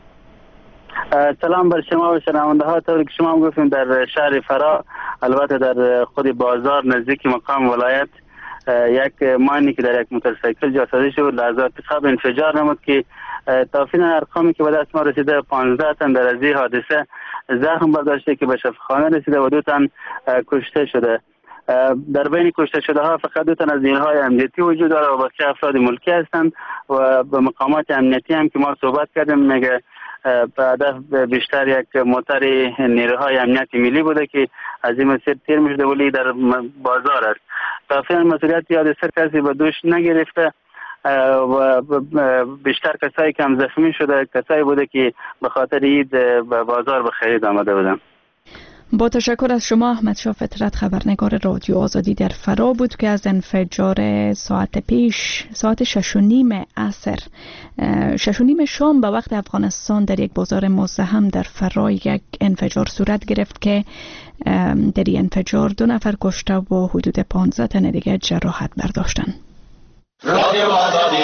سلام بر شما و شنونده ها. طوری که شما هم گفتیم در شهر فرا البته در خود بازار نزدیک مقام ولایت یک ماشینی که در یک موتورسیکل جاسازی شد لحظات قبل انفجار نمود که تا فعلا ارقامی که به دست ما رسیده پانزده تن در از این حادثه زخم برداشته که به شفاخانه رسیده و دو تن کشته شده. در بین کشته شده ها فقط دو تن از نیروهای امنیتی وجود داره و بقیه افراد ملکی هستند و به مقامات امنیتی هم که ما صحبت کردیم میگه به هدف بیشتر یک موتر نیروهای امنیتی ملی بوده که از این مسیر تیر میشده ولی در بازار است. تا فعلا مسئولیت حادثه کسی به دوش نگرفته و بیشتر کسایی که هم زخمی شده کسایی بوده که به خاطر عید به بازار به خرید آمده بودن. با تشکر از شما احمد شاه فطرت، خبرنگار رادیو آزادی در فرا بود که از انفجار ساعت پیش ساعت شش و نیم عصر شش و نیم شام به وقت افغانستان در یک بازار مزدحم در فرا یک انفجار صورت گرفت که در این انفجار دو نفر کشته و حدود پانزده تن دیگر جراحت برداشتند. رادیو آزادی.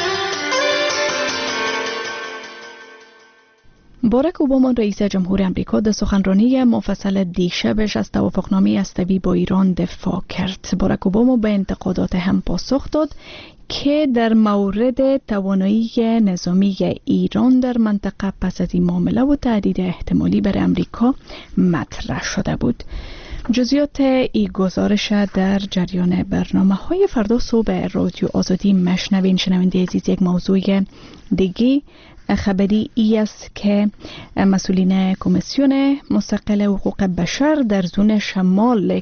باراک اوباما رئیس جمهور امریکا در سخنرانی مفصل دیشبش از توافقنامه استوی با ایران دفاع کرد. باراک اوباما به انتقادات هم پاسخ داد که در مورد توانایی نظامی ایران در منطقه پس از این معامله و تهدید احتمالی بر امریکا مطرح شده بود. جزئیات این گزارش در جریان برنامه های فردا صبح رادیو آزادی مشنوین. شنونده عزیز، یک موضوع دیگه خبری ای است که مسئولین کمیسیون مستقل حقوق بشر در زون شمال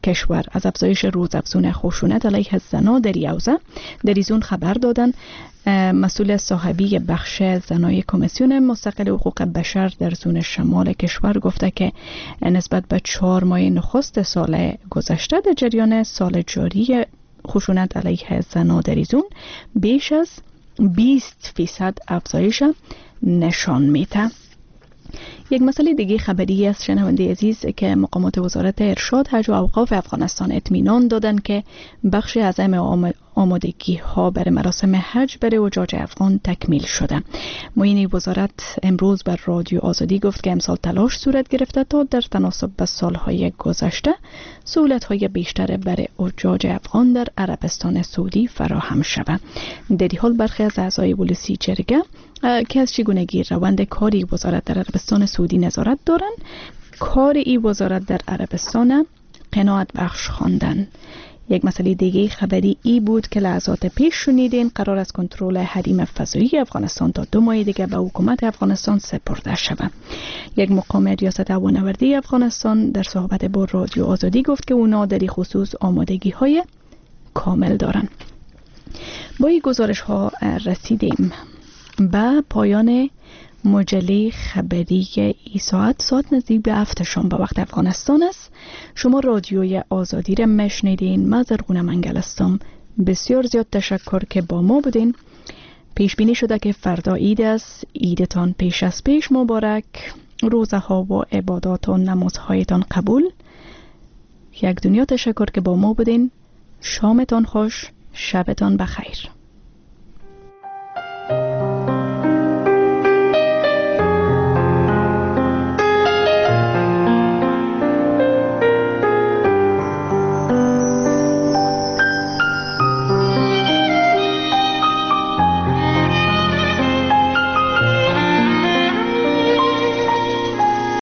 کشور از افزایش روزافزون خشونت علیه زنان در یوزه در ایزون خبر دادن. مسئول صاحبی بخش زنای کمیسیون مستقل حقوق بشر در زون شمال کشور گفته که نسبت به چهار ماه نخست سال گذشته در جریان سال جاری خشونت علیه زنان در ایزون بیش از بیست فیصد افزایش نشان میده. یک مسئله دیگه خبری است شنونده عزیز که مقامات وزارت ارشاد حج و اوقاف افغانستان اطمینان دادند که بخش اعظم آمادگی ها برای مراسم حج برای حجاج افغان تکمیل شده. معین وزارت امروز بر رادیو آزادی گفت که امسال تلاش صورت گرفته تا در تناسب با سالهای گذشته سهولت های بیشتر برای حجاج افغان در عربستان سعودی فراهم شود. در این حال برخی از اعضای پلیسی جرگه که از چگونگی روند کاری وزارت در عربستان سعودی نظارت دارند، کار ای وزارت در عربستان قناعت بخش خواندند. یک مسئله دیگه خبری ای بود که لحظات پیش شنیدین قرار از کنترل حریم فضایی افغانستان تا دو ماه دیگه به حکومت افغانستان سپرده شود. یک مقام ریاست هوانوردی افغانستان در صحبت با رادیو آزادی گفت که اونا در این خصوص آمادگی های کامل دارن. با این گزارش ها رسیدیم به پایان مجله خبری ای ساعت. ساعت نزدیک به هفت شام به وقت افغانستان است. شما رادیوی آزادی را مشنیدین. من زرغون منگل هستم. بسیار زیاد تشکر که با ما بودین. پیش بینی شده که فردا عید است. عیدتان پیش از پیش مبارک. روزه ها و عبادات و نمازهایتان قبول. یک دنیا تشکر که با ما بودین. شامتان خوش، شبتان بخیر.